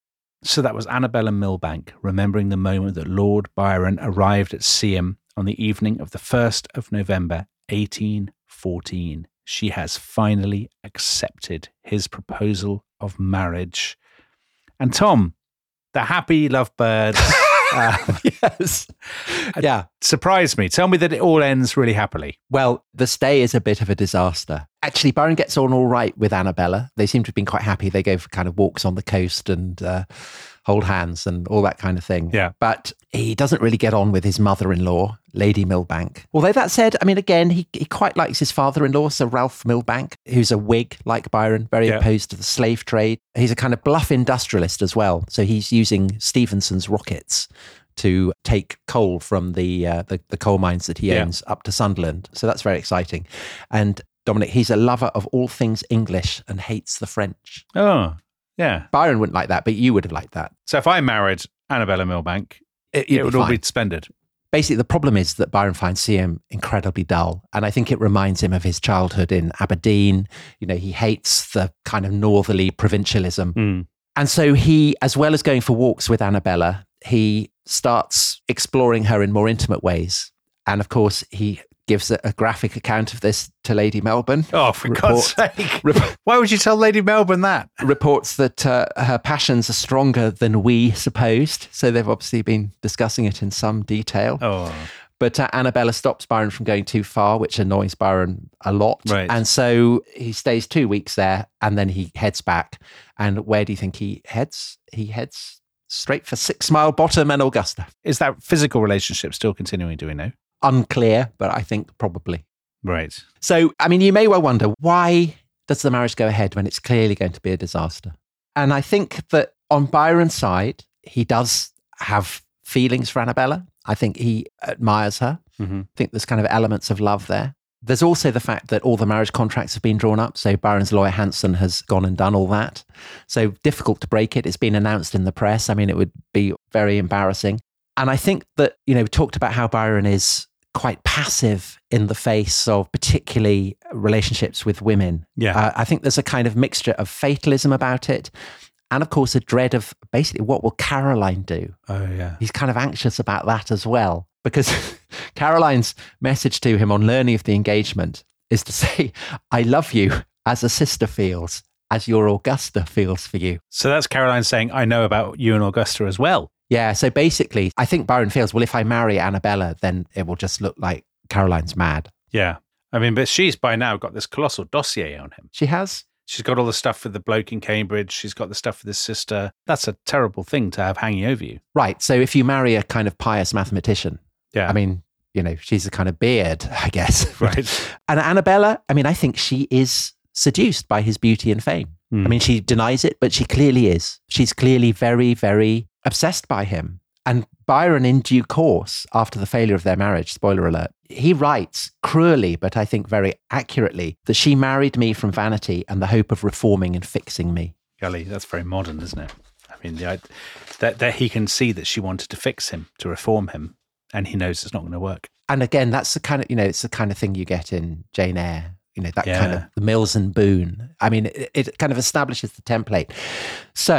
So that was Annabella Milbank remembering the moment that Lord Byron arrived at Seaham on the evening of the first of November, eighteen fourteen. She has finally accepted his proposal of marriage. And Tom, the happy lovebirds... Uh, yes. Yeah. Surprised me. Tell me that it all ends really happily. Well, the stay is a bit of a disaster. Actually, Byron gets on all right with Annabella. They seem to have been quite happy. They go for kind of walks on the coast and uh, hold hands and all that kind of thing. Yeah. But he doesn't really get on with his mother-in-law, Lady Milbank. Although that said, I mean, again, he, he quite likes his father-in-law, Sir Ralph Milbank, who's a Whig like Byron, very yeah. opposed to the slave trade. He's a kind of bluff industrialist as well. So he's using Stephenson's rockets to take coal from the, uh, the the coal mines that he yeah. owns up to Sunderland. So that's very exciting. And Dominic, he's a lover of all things English and hates the French. Oh, yeah. Byron wouldn't like that, but you would have liked that. So if I married Annabella Milbank, it, it would be all fine. be splendid. Basically, the problem is that Byron finds Seaham incredibly dull. And I think it reminds him of his childhood in Aberdeen. You know, he hates the kind of northerly provincialism. Mm. And so he, as well as going for walks with Annabella, he starts exploring her in more intimate ways. And of course, he gives a, a graphic account of this to Lady Melbourne. Oh, for Report- God's sake. Rep- Why would you tell Lady Melbourne that? reports that uh, her passions are stronger than we supposed. So they've obviously been discussing it in some detail. Oh, But uh, Annabella stops Byron from going too far, which annoys Byron a lot. Right. And so he stays two weeks there and then he heads back. And where do you think he heads? He heads straight for Six Mile Bottom and Augusta. is that physical relationship still continuing, do we know? Unclear, but I think probably. Right. So, I mean, you may well wonder, why does the marriage go ahead when it's clearly going to be a disaster? And I think that on Byron's side, he does have feelings for Annabella. I think he admires her. Mm-hmm. I think there's kind of elements of love there. There's also the fact that all the marriage contracts have been drawn up. So Byron's lawyer, Hanson, has gone and done all that. So difficult to break it. It's been announced in the press. I mean, it would be very embarrassing. And I think that, you know, we talked about how Byron is quite passive in the face of particularly relationships with women. Yeah. Uh, I think there's a kind of mixture of fatalism about it. And of course, a dread of basically what will Caroline do? Oh, yeah. He's kind of anxious about that as well. Because Caroline's message to him on learning of the engagement is to say, I love you as a sister feels, as your Augusta feels for you. So that's Caroline saying, I know about you and Augusta as well. Yeah, so basically, I think Byron feels, well, if I marry Annabella, then it will just look like Caroline's mad. Yeah. I mean, but she's by now got this colossal dossier on him. She has? She's got all the stuff with the bloke in Cambridge. She's got the stuff with his sister. That's a terrible thing to have hanging over you. Right. So if you marry a kind of pious mathematician, Yeah. I mean, you know, she's a kind of beard, I guess. Right. And Annabella, I mean, I think she is seduced by his beauty and fame. Mm. I mean, she denies it, but she clearly is. She's clearly very, very obsessed by him. And Byron, in due course, after the failure of their marriage, spoiler alert, he writes cruelly, but I think very accurately, that she married me from vanity and the hope of reforming and fixing me. Golly, that's very modern, isn't it? I mean, the, that, that he can see that she wanted to fix him, to reform him, and he knows it's not going to work. And again, that's the kind of, you know, it's the kind of thing you get in Jane Eyre, you know, that Yeah. kind of the Mills and Boon. I mean, it, it kind of establishes the template. So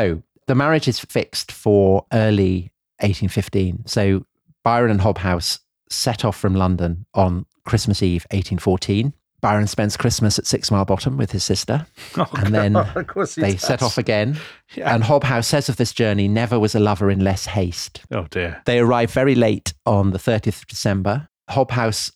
the marriage is fixed for early eighteen fifteen. So Byron and Hobhouse set off from London on Christmas Eve, eighteen fourteen. Byron spends Christmas at Six Mile Bottom with his sister. Oh, and then God, of course he they does. set off again. Yeah. And Hobhouse says of this journey, never was a lover in less haste. Oh, dear. They arrive very late on the thirtieth of December. Hobhouse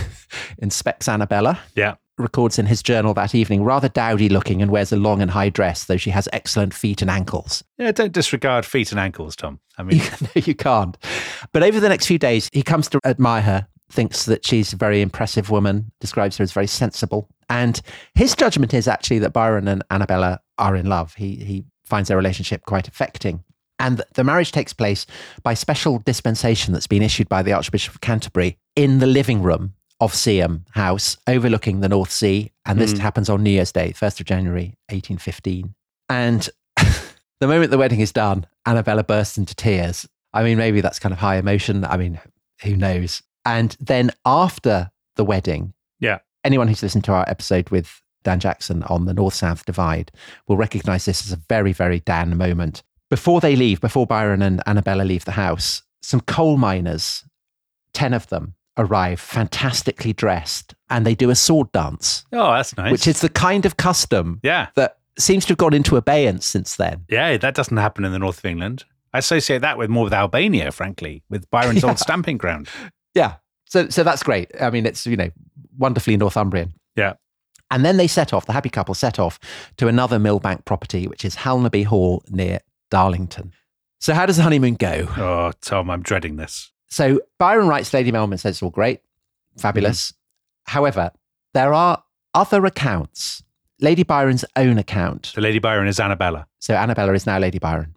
inspects Annabella. Yeah. Records in his journal that evening, rather dowdy looking and wears a long and high dress, though she has excellent feet and ankles. Yeah, don't disregard feet and ankles, Tom. I mean, No, you can't. But over the next few days, he comes to admire her, thinks that she's a very impressive woman, describes her as very sensible. And his judgment is actually that Byron and Annabella are in love. He, he finds their relationship quite affecting. And the marriage takes place by special dispensation that's been issued by the Archbishop of Canterbury in the living room of Seaham House, overlooking the North Sea. And this Mm. happens on New Year's Day, first of January, eighteen fifteen. And the moment the wedding is done, Annabella bursts into tears. I mean, maybe that's kind of high emotion. I mean, who knows? And then after the wedding, yeah. anyone who's listened to our episode with Dan Jackson on the North-South divide will recognize this as a very, very Dan moment. Before they leave, before Byron and Annabella leave the house, some coal miners, ten of them, arrive fantastically dressed and they do a sword dance, Oh, that's nice. which is the kind of custom yeah. that seems to have gone into abeyance since then. Yeah, that doesn't happen in the north of England. I associate that with more with Albania, frankly, with Byron's Yeah. old stamping ground. Yeah. So so that's great. I mean, it's, you know, wonderfully Northumbrian. Yeah. And then they set off, the happy couple set off to another Millbank property, which is Halnaby Hall near Darlington. So how does the honeymoon go? Oh, Tom, I'm dreading this. So Byron writes Lady Melbourne, says it's all great, fabulous. However, there are other accounts. Lady Byron's own account. So Lady Byron is Annabella. So Annabella is now Lady Byron.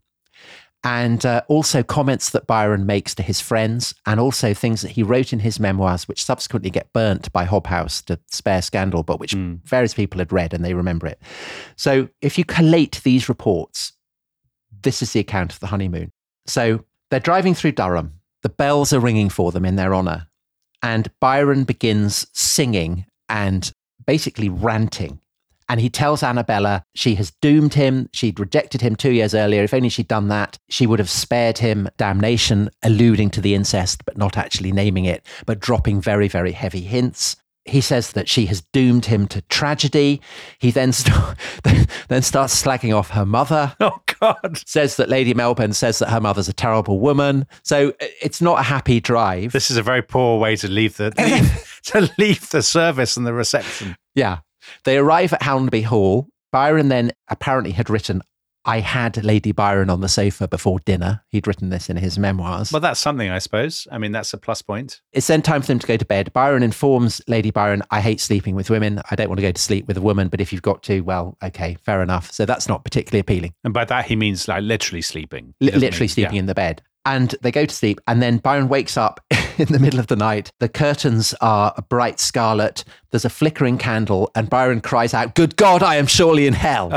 And uh, also comments that Byron makes to his friends, and also things that he wrote in his memoirs, which subsequently get burnt by Hobhouse to spare scandal, but which Mm. various people had read and they remember it. So if you collate these reports, this is the account of the honeymoon. So they're driving through Durham. The bells are ringing for them in their honour. And Byron begins singing and basically ranting. And he tells Annabella she has doomed him. She'd rejected him two years earlier. If only she'd done that, she would have spared him damnation, alluding to the incest, but not actually naming it, but dropping very, very heavy hints. He says that she has doomed him to tragedy. He then, st- then starts slagging off her mother. Oh, God. Says that Lady Melbourne says that her mother's a terrible woman. So it's not a happy drive. This is a very poor way to leave the leave, to leave the service and the reception. Yeah. They arrive at Halnaby Hall. Byron then apparently had written, I had Lady Byron on the sofa before dinner. He'd written this in his memoirs. Well, that's something, I suppose. I mean, that's a plus point. It's then time for them to go to bed. Byron informs Lady Byron, I hate sleeping with women. I don't want to go to sleep with a woman, but if you've got to, well, okay, fair enough. So that's not particularly appealing. And by that, he means like literally sleeping. Li- He doesn't literally mean- sleeping yeah. in the bed. And they go to sleep. And then Byron wakes up in the middle of the night. The curtains are a bright scarlet. There's a flickering candle. And Byron cries out, good God, I am surely in hell.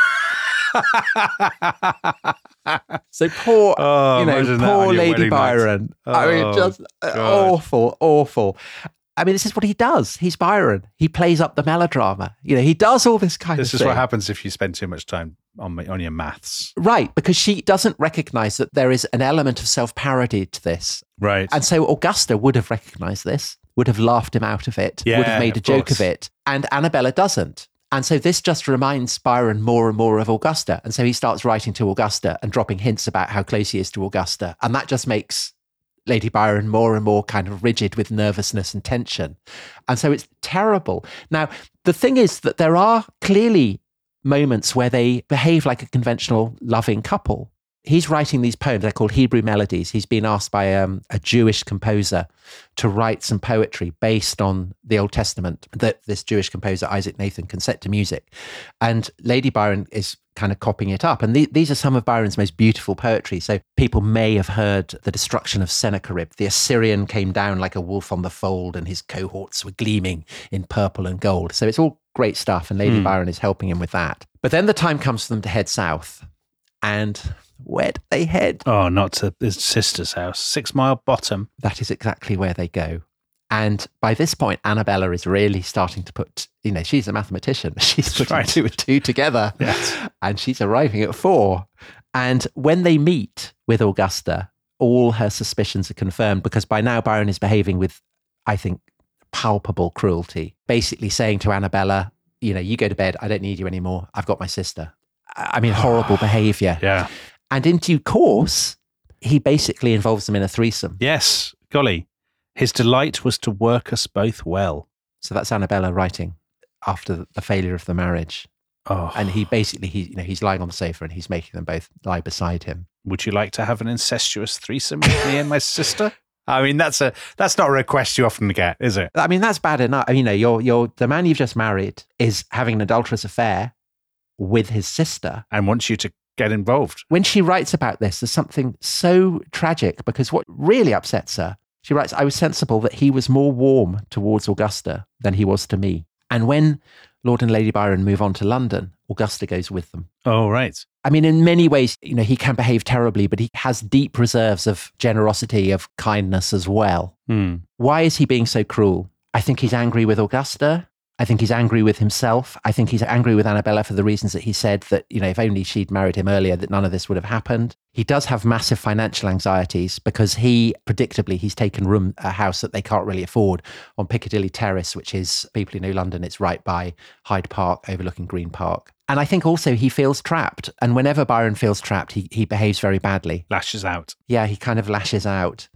So poor, Oh, you know, imagine that poor on your Lady wedding night. Byron. I mean, Oh, just uh, God. awful, awful. I mean, this is what he does. He's Byron. He plays up the melodrama. You know, he does all this kind This of is thing. what happens if you spend too much time on on your maths. Right, because she doesn't recognize that there is an element of self-parody to this. Right. And so Augusta would have recognized this, would have laughed him out of it, would Yeah, have made a of joke course. of it. And Annabella doesn't. And so this just reminds Byron more and more of Augusta. And so he starts writing to Augusta and dropping hints about how close he is to Augusta. And that just makes Lady Byron more and more kind of rigid with nervousness and tension. And so it's terrible. Now, the thing is that there are clearly moments where they behave like a conventional loving couple. He's writing these poems, they're called Hebrew melodies. He's been asked by um, a Jewish composer to write some poetry based on the Old Testament that this Jewish composer, Isaac Nathan, can set to music. And Lady Byron is kind of copying it up. And the, these are some of Byron's most beautiful poetry. So people may have heard the destruction of Sennacherib. The Assyrian came down like a wolf on the fold and his cohorts were gleaming in purple and gold. So it's all great stuff. And Lady Hmm. Byron is helping him with that. But then the time comes for them to head south. And where do they head? Oh, not to his sister's house. Six Mile Bottom. That is exactly where they go. And by this point, Annabella is really starting to put, you know, she's a mathematician. She's putting right. two and two together. Yes. And she's arriving at four. And when they meet with Augusta, all her suspicions are confirmed because by now Byron is behaving with, I think, palpable cruelty, basically saying to Annabella, you know, you go to bed. I don't need you anymore. I've got my sister. I mean, horrible behavior. Yeah. And in due course, he basically involves them in a threesome. Yes. Golly. His delight was to work us both well. So that's Annabella writing after the failure of the marriage. Oh. And he basically, he, you know, he's lying on the sofa and he's making them both lie beside him. Would you like to have an incestuous threesome with me and my sister? I mean, that's a that's not a request you often get, is it? I mean, that's bad enough. You know, you're, you're, the man you've just married is having an adulterous affair with his sister. And wants you to get involved. When she writes about this, there's something so tragic because what really upsets her, she writes, I was sensible that he was more warm towards Augusta than he was to me. And when Lord and Lady Byron move on to London, Augusta goes with them. Oh, right. I mean, in many ways, you know, he can behave terribly, but he has deep reserves of generosity, of kindness as well. Hmm. Why is he being so cruel? I think he's angry with Augusta. I think he's angry with himself. I think he's angry with Annabella for the reasons that he said that, you know, if only she'd married him earlier, that none of this would have happened. He does have massive financial anxieties because he, predictably, he's taken room, a house that they can't really afford on Piccadilly Terrace, which is, people who know London, it's right by Hyde Park, overlooking Green Park. And I think also he feels trapped. And whenever Byron feels trapped, he, he behaves very badly. Lashes out. Yeah, he kind of lashes out.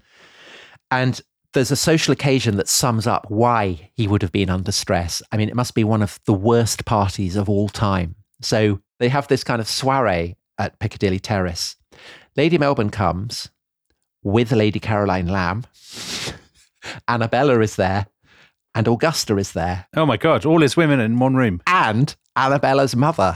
And there's a social occasion that sums up why he would have been under stress. I mean, it must be one of the worst parties of all time. So they have this kind of soiree at Piccadilly Terrace. Lady Melbourne comes with Lady Caroline Lamb. Annabella is there. And Augusta is there. Oh my God, all his women in one room. And Annabella's mother.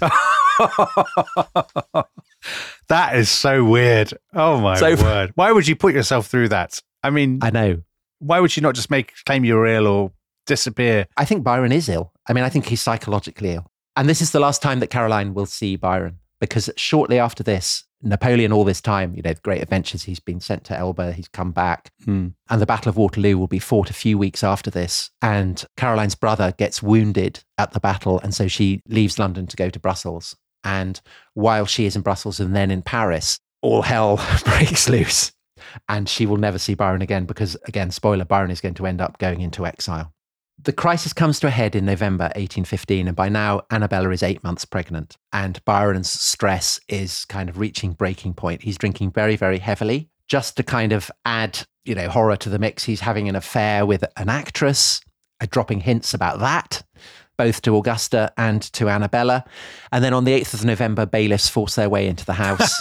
That is so weird. Oh my So- word. Why would you put yourself through that? I mean, I know. why would you not just make claim you were ill or disappear? I think Byron is ill. I mean, I think he's psychologically ill. And this is the last time that Caroline will see Byron, because shortly after this, Napoleon, all this time, you know, the great adventures, he's been sent to Elba, he's come back. Hmm. And the Battle of Waterloo will be fought a few weeks after this. And Caroline's brother gets wounded at the battle. And so she leaves London to go to Brussels. And while she is in Brussels and then in Paris, all hell breaks loose. And she will never see Byron again because, again, spoiler, Byron is going to end up going into exile. The crisis comes to a head in November eighteen fifteen, and by now Annabella is eight months pregnant, and Byron's stress is kind of reaching breaking point. He's drinking very, very heavily. Just to kind of add, you know, horror to the mix, he's having an affair with an actress, uh, dropping hints about that, both to Augusta and to Annabella. And then on the eighth of November, bailiffs force their way into the house.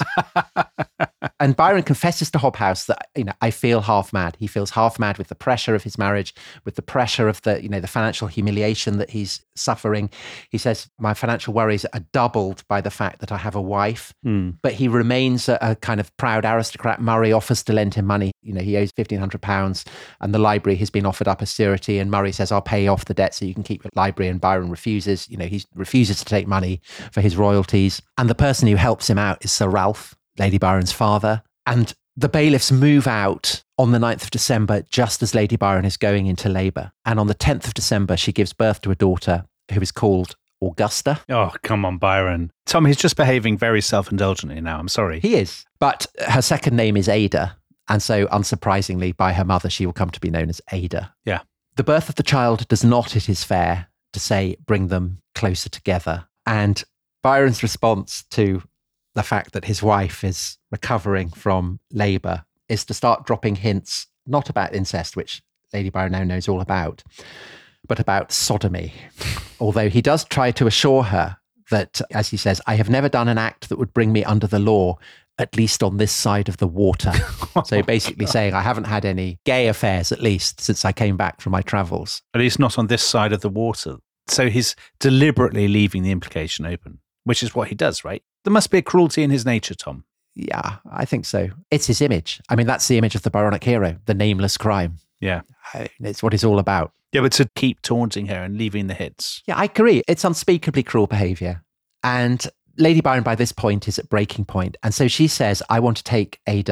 And Byron confesses to Hobhouse that, you know, I feel half mad. He feels half mad with the pressure of his marriage, with the pressure of the, you know, the financial humiliation that he's suffering. He says, my financial worries are doubled by the fact that I have a wife. Hmm. But he remains a, a kind of proud aristocrat. Murray offers to lend him money. You know, he owes fifteen hundred pounds and the library has been offered up as surety. And Murray says, I'll pay off the debt so you can keep the library. And Byron refuses. You know, he refuses to take money for his royalties. And the person who helps him out is Sir Ralph, Lady Byron's father. And the bailiffs move out on the ninth of December, just as Lady Byron is going into labour. And on the tenth of December, she gives birth to a daughter who is called Augusta. Oh, come on, Byron. Tom, he's just behaving very self-indulgently now. I'm sorry. He is. But her second name is Ada. And so, unsurprisingly, by her mother, she will come to be known as Ada. Yeah. The birth of the child does not, it is fair to say, bring them closer together. And Byron's response to the fact that his wife is recovering from labour is to start dropping hints, not about incest, which Lady Byron now knows all about, but about sodomy. Although he does try to assure her that, as he says, I have never done an act that would bring me under the law, at least on this side of the water. So basically saying I haven't had any gay affairs, at least, since I came back from my travels. At least not on this side of the water. So he's deliberately leaving the implication open, which is what he does, right? There must be a cruelty in his nature, Tom. Yeah, I think so. It's his image. I mean, that's the image of the Byronic hero, the nameless crime. Yeah. I- It's what it's all about. Yeah, but to keep taunting her and leaving the hits. Yeah, I agree. It's unspeakably cruel behaviour. And Lady Byron, by this point, is at breaking point. And so she says, I want to take Ada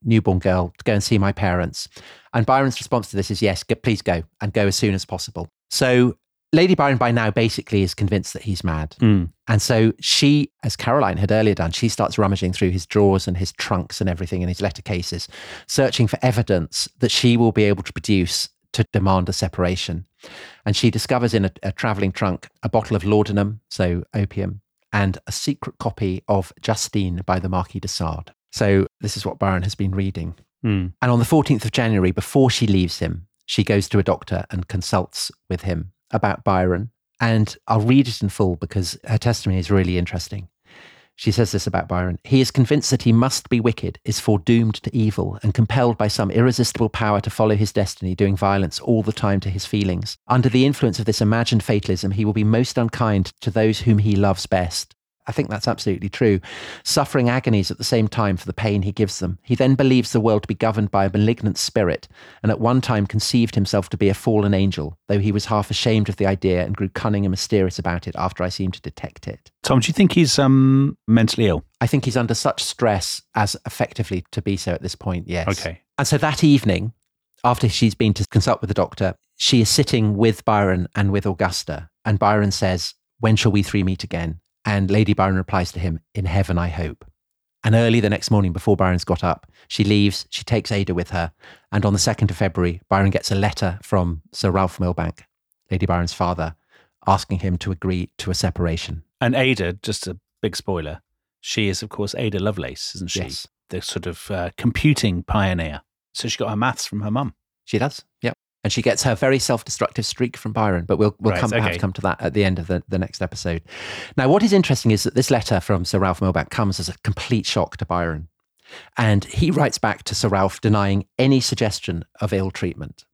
newborn girl to go and see my parents. And Byron's response to this is, yes, go, please go, and go as soon as possible. So Lady Byron by now basically is convinced that he's mad. Mm. And so she, as Caroline had earlier done, she starts rummaging through his drawers and his trunks and everything in his letter cases, searching for evidence that she will be able to produce to demand a separation. And she discovers in a, a travelling trunk a bottle of laudanum, so opium, and a secret copy of Justine by the Marquis de Sade. So this is what Byron has been reading. Mm. And on the fourteenth of January, before she leaves him, she goes to a doctor and consults with him about Byron. And I'll read it in full because her testimony is really interesting. She says this about Byron. He is convinced that he must be wicked, is foredoomed to evil, and compelled by some irresistible power to follow his destiny, doing violence all the time to his feelings. Under the influence of this imagined fatalism, he will be most unkind to those whom he loves best. I think that's absolutely true. Suffering agonies at the same time for the pain he gives them. He then believes the world to be governed by a malignant spirit, and at one time conceived himself to be a fallen angel, though he was half ashamed of the idea and grew cunning and mysterious about it after I seemed to detect it. Tom, do you think he's um, mentally ill? I think he's under such stress as effectively to be so at this point, yes. Okay. And so that evening, after she's been to consult with the doctor, she is sitting with Byron and with Augusta, and Byron says, "When shall we three meet again?" And Lady Byron replies to him, "In heaven, I hope." And early the next morning, before Byron's got up, she leaves, she takes Ada with her. And on the second of February, Byron gets a letter from Sir Ralph Milbank, Lady Byron's father, asking him to agree to a separation. And Ada, just a big spoiler, she is, of course, Ada Lovelace, isn't she? Yes. The sort of uh, computing pioneer. So she got her maths from her mum. She does, yep. And she gets her very self-destructive streak from Byron, but we'll we'll Right, come okay. perhaps come to that at the end of the, the next episode. Now, what is interesting is that this letter from Sir Ralph Milbank comes as a complete shock to Byron. And he writes back to Sir Ralph denying any suggestion of ill treatment.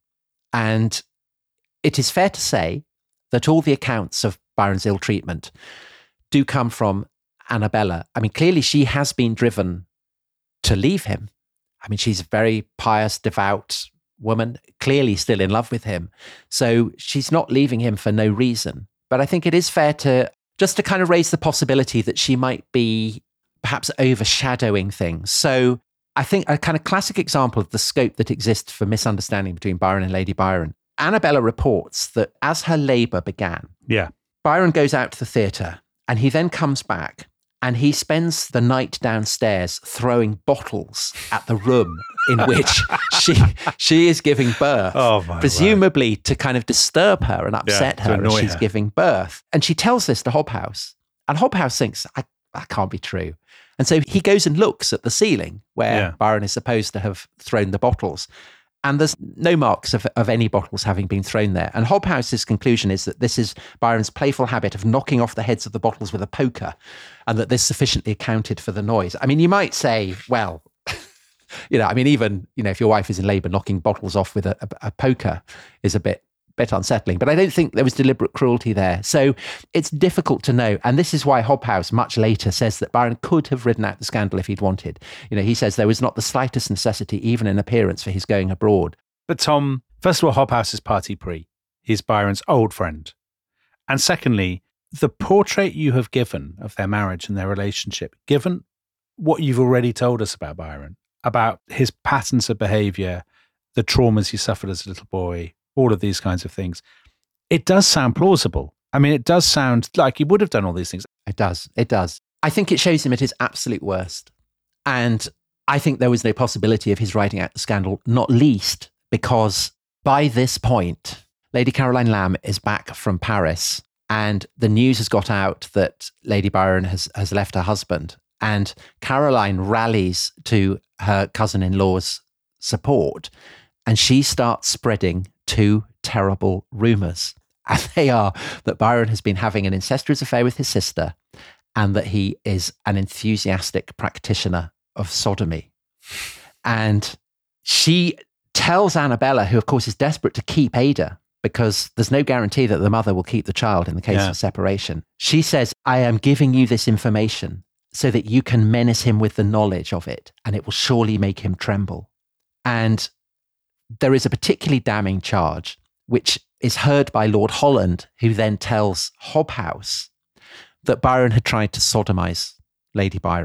And it is fair to say that all the accounts of Byron's ill treatment do come from Annabella. I mean, clearly she has been driven to leave him. I mean, she's a very pious, devout woman, clearly still in love with him. So she's not leaving him for no reason. But I think it is fair to just to kind of raise the possibility that she might be perhaps overshadowing things. So I think a kind of classic example of the scope that exists for misunderstanding between Byron and Lady Byron. Annabella reports that as her labour began, Yeah. Byron goes out to the theatre and he then comes back and he spends the night downstairs throwing bottles at the room in which she she is giving birth, Oh, my presumably to kind of disturb her and upset to her as annoy she's her. giving birth. And she tells this to Hobhouse, and Hobhouse thinks, I, that can't be true. And so he goes and looks at the ceiling where Yeah. Byron is supposed to have thrown the bottles. And there's no marks of, of any bottles having been thrown there. And Hobhouse's conclusion is that this is Byron's playful habit of knocking off the heads of the bottles with a poker, and that this sufficiently accounted for the noise. I mean, you might say, well, you know, I mean, even, you know, if your wife is in labour, knocking bottles off with a, a, a poker is a bit bit unsettling. But I don't think there was deliberate cruelty there. So it's difficult to know. And this is why Hobhouse much later says that Byron could have ridden out the scandal if he'd wanted. You know, he says there was not the slightest necessity, even in appearance, for his going abroad. But Tom, first of all, Hobhouse is party pre. He's Byron's old friend. And secondly, the portrait you have given of their marriage and their relationship, given what you've already told us about Byron, about his patterns of behaviour, the traumas he suffered as a little boy, all of these kinds of things, it does sound plausible. I mean, it does sound like he would have done all these things. It does. It does. I think it shows him at his absolute worst. And I think there was no possibility of his writing out the scandal, not least because by this point, Lady Caroline Lamb is back from Paris and the news has got out that Lady Byron has, has left her husband. And Caroline rallies to her cousin-in-law's support and she starts spreading two terrible rumours. And they are that Byron has been having an incestuous affair with his sister and that he is an enthusiastic practitioner of sodomy. And she tells Annabella, who of course is desperate to keep Ada, because there's no guarantee that the mother will keep the child in the case Yeah. of separation. She says, I am giving you this information so that you can menace him with the knowledge of it, and it will surely make him tremble. And there is a particularly damning charge, which is heard by Lord Holland, who then tells Hobhouse that Byron had tried to sodomize Lady Byron.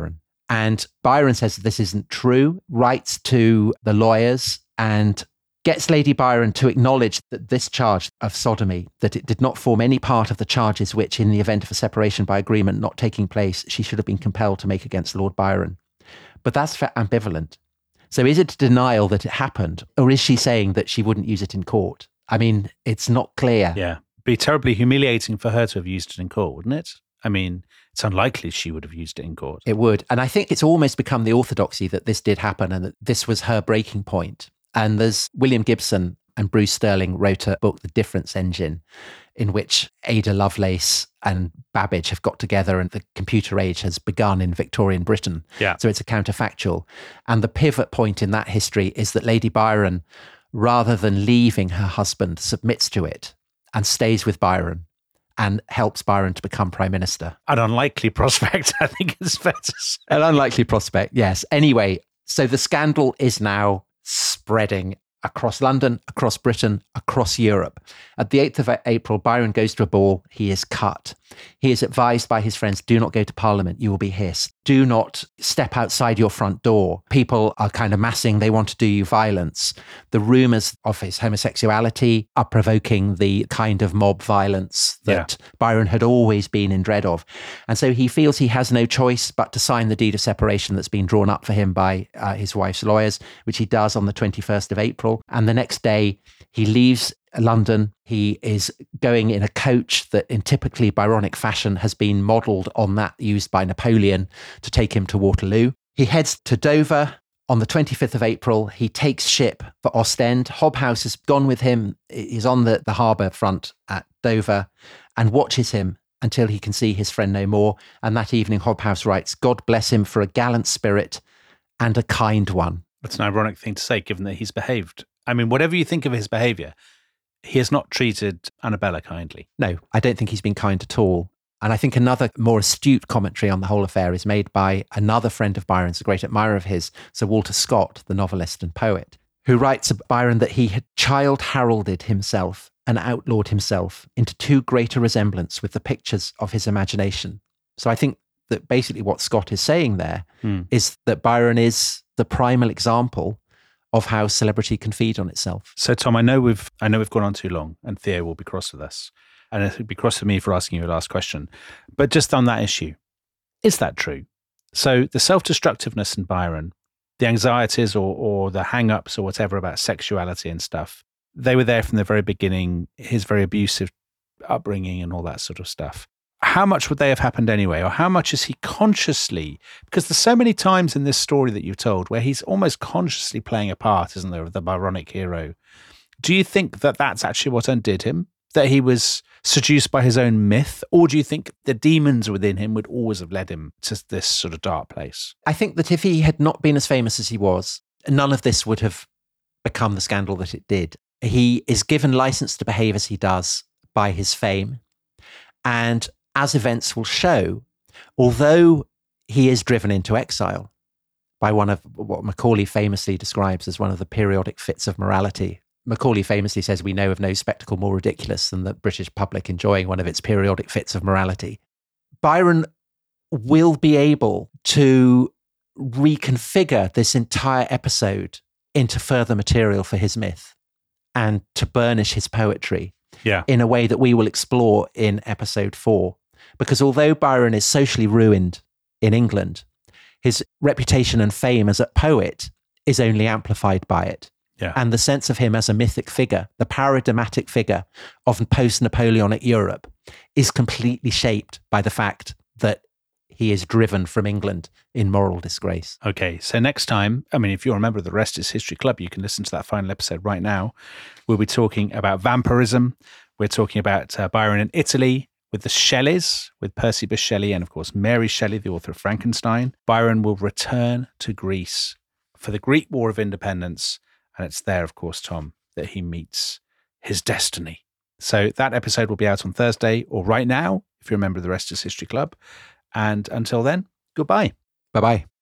And Byron says that this isn't true, writes to the lawyers and gets Lady Byron to acknowledge that this charge of sodomy, that it did not form any part of the charges which, in the event of a separation by agreement not taking place, she should have been compelled to make against Lord Byron. But that's ambivalent. So is it a denial that it happened, or is she saying that she wouldn't use it in court? I mean, it's not clear. Yeah. Be terribly humiliating for her to have used it in court, wouldn't it? I mean, it's unlikely she would have used it in court. It would. And I think it's almost become the orthodoxy that this did happen and that this was her breaking point. And there's William Gibson and Bruce Sterling wrote a book, The Difference Engine, in which Ada Lovelace and Babbage have got together and the computer age has begun in Victorian Britain. Yeah. So it's a counterfactual. And the pivot point in that history is that Lady Byron, rather than leaving her husband, submits to it and stays with Byron and helps Byron to become Prime Minister. An unlikely prospect, I think it's fair to say. An unlikely prospect, yes. Anyway, so the scandal is now spreading across London, across Britain, across Europe. At the eighth of April, Byron goes to a ball. He is cut. He is advised by his friends, do not go to Parliament. You will be hissed. Do not step outside your front door. People are kind of massing. They want to do you violence. The rumours of his homosexuality are provoking the kind of mob violence that yeah. Byron had always been in dread of. And so he feels he has no choice but to sign the deed of separation that's been drawn up for him by uh, his wife's lawyers, which he does on the twenty-first of April. And the next day, he leaves London. He is going in a coach that in typically Byronic fashion has been modelled on that used by Napoleon to take him to Waterloo. He heads to Dover. On the twenty-fifth of April, he takes ship for Ostend. Hobhouse has gone with him. He's on the, the harbour front at Dover and watches him until he can see his friend no more. And that evening, Hobhouse writes, God bless him for a gallant spirit and a kind one. That's an ironic thing to say, given that he's behaved. I mean, whatever you think of his behaviour, he has not treated Annabella kindly. No, I don't think he's been kind at all. And I think another more astute commentary on the whole affair is made by another friend of Byron's, a great admirer of his, Sir Walter Scott, the novelist and poet, who writes of Byron that he had child heralded himself and outlawed himself into too great a resemblance with the pictures of his imagination. So I think that basically what Scott is saying there hmm. is that Byron is the primal example of how celebrity can feed on itself. So, Tom, I know we've I know we've gone on too long, and Theo will be cross with us, and it'll be cross with me for asking you a last question. But just on that issue, is that true? So, the self-destructiveness in Byron, the anxieties or or the hang-ups or whatever about sexuality and stuff, they were there from the very beginning. His very abusive upbringing and all that sort of stuff. How much would they have happened anyway? Or how much is he consciously, because there's so many times in this story that you've told where he's almost consciously playing a part, isn't there, of the Byronic hero. Do you think that that's actually what undid him? That he was seduced by his own myth? Or do you think the demons within him would always have led him to this sort of dark place? I think that if he had not been as famous as he was, none of this would have become the scandal that it did. He is given license to behave as he does by his fame. And as events will show, although he is driven into exile by one of what Macaulay famously describes as one of the periodic fits of morality. Macaulay famously says, we know of no spectacle more ridiculous than the British public enjoying one of its periodic fits of morality. Byron will be able to reconfigure this entire episode into further material for his myth and to burnish his poetry yeah. in a way that we will explore in episode four. Because although Byron is socially ruined in England, his reputation and fame as a poet is only amplified by it. Yeah. And the sense of him as a mythic figure, the paradigmatic figure of post-Napoleonic Europe, is completely shaped by the fact that he is driven from England in moral disgrace. Okay, so next time, I mean, if you're a member of the Rest is History Club, you can listen to that final episode right now. We'll be talking about vampirism. We're talking about uh, Byron in Italy, with the Shelleys, with Percy Bysshe Shelley, and of course Mary Shelley, the author of Frankenstein. Byron will return to Greece for the Greek War of Independence, and it's there, of course, Tom, that he meets his destiny. So that episode will be out on Thursday, or right now, if you're a member of the Rest is History Club. And until then, goodbye. Bye-bye.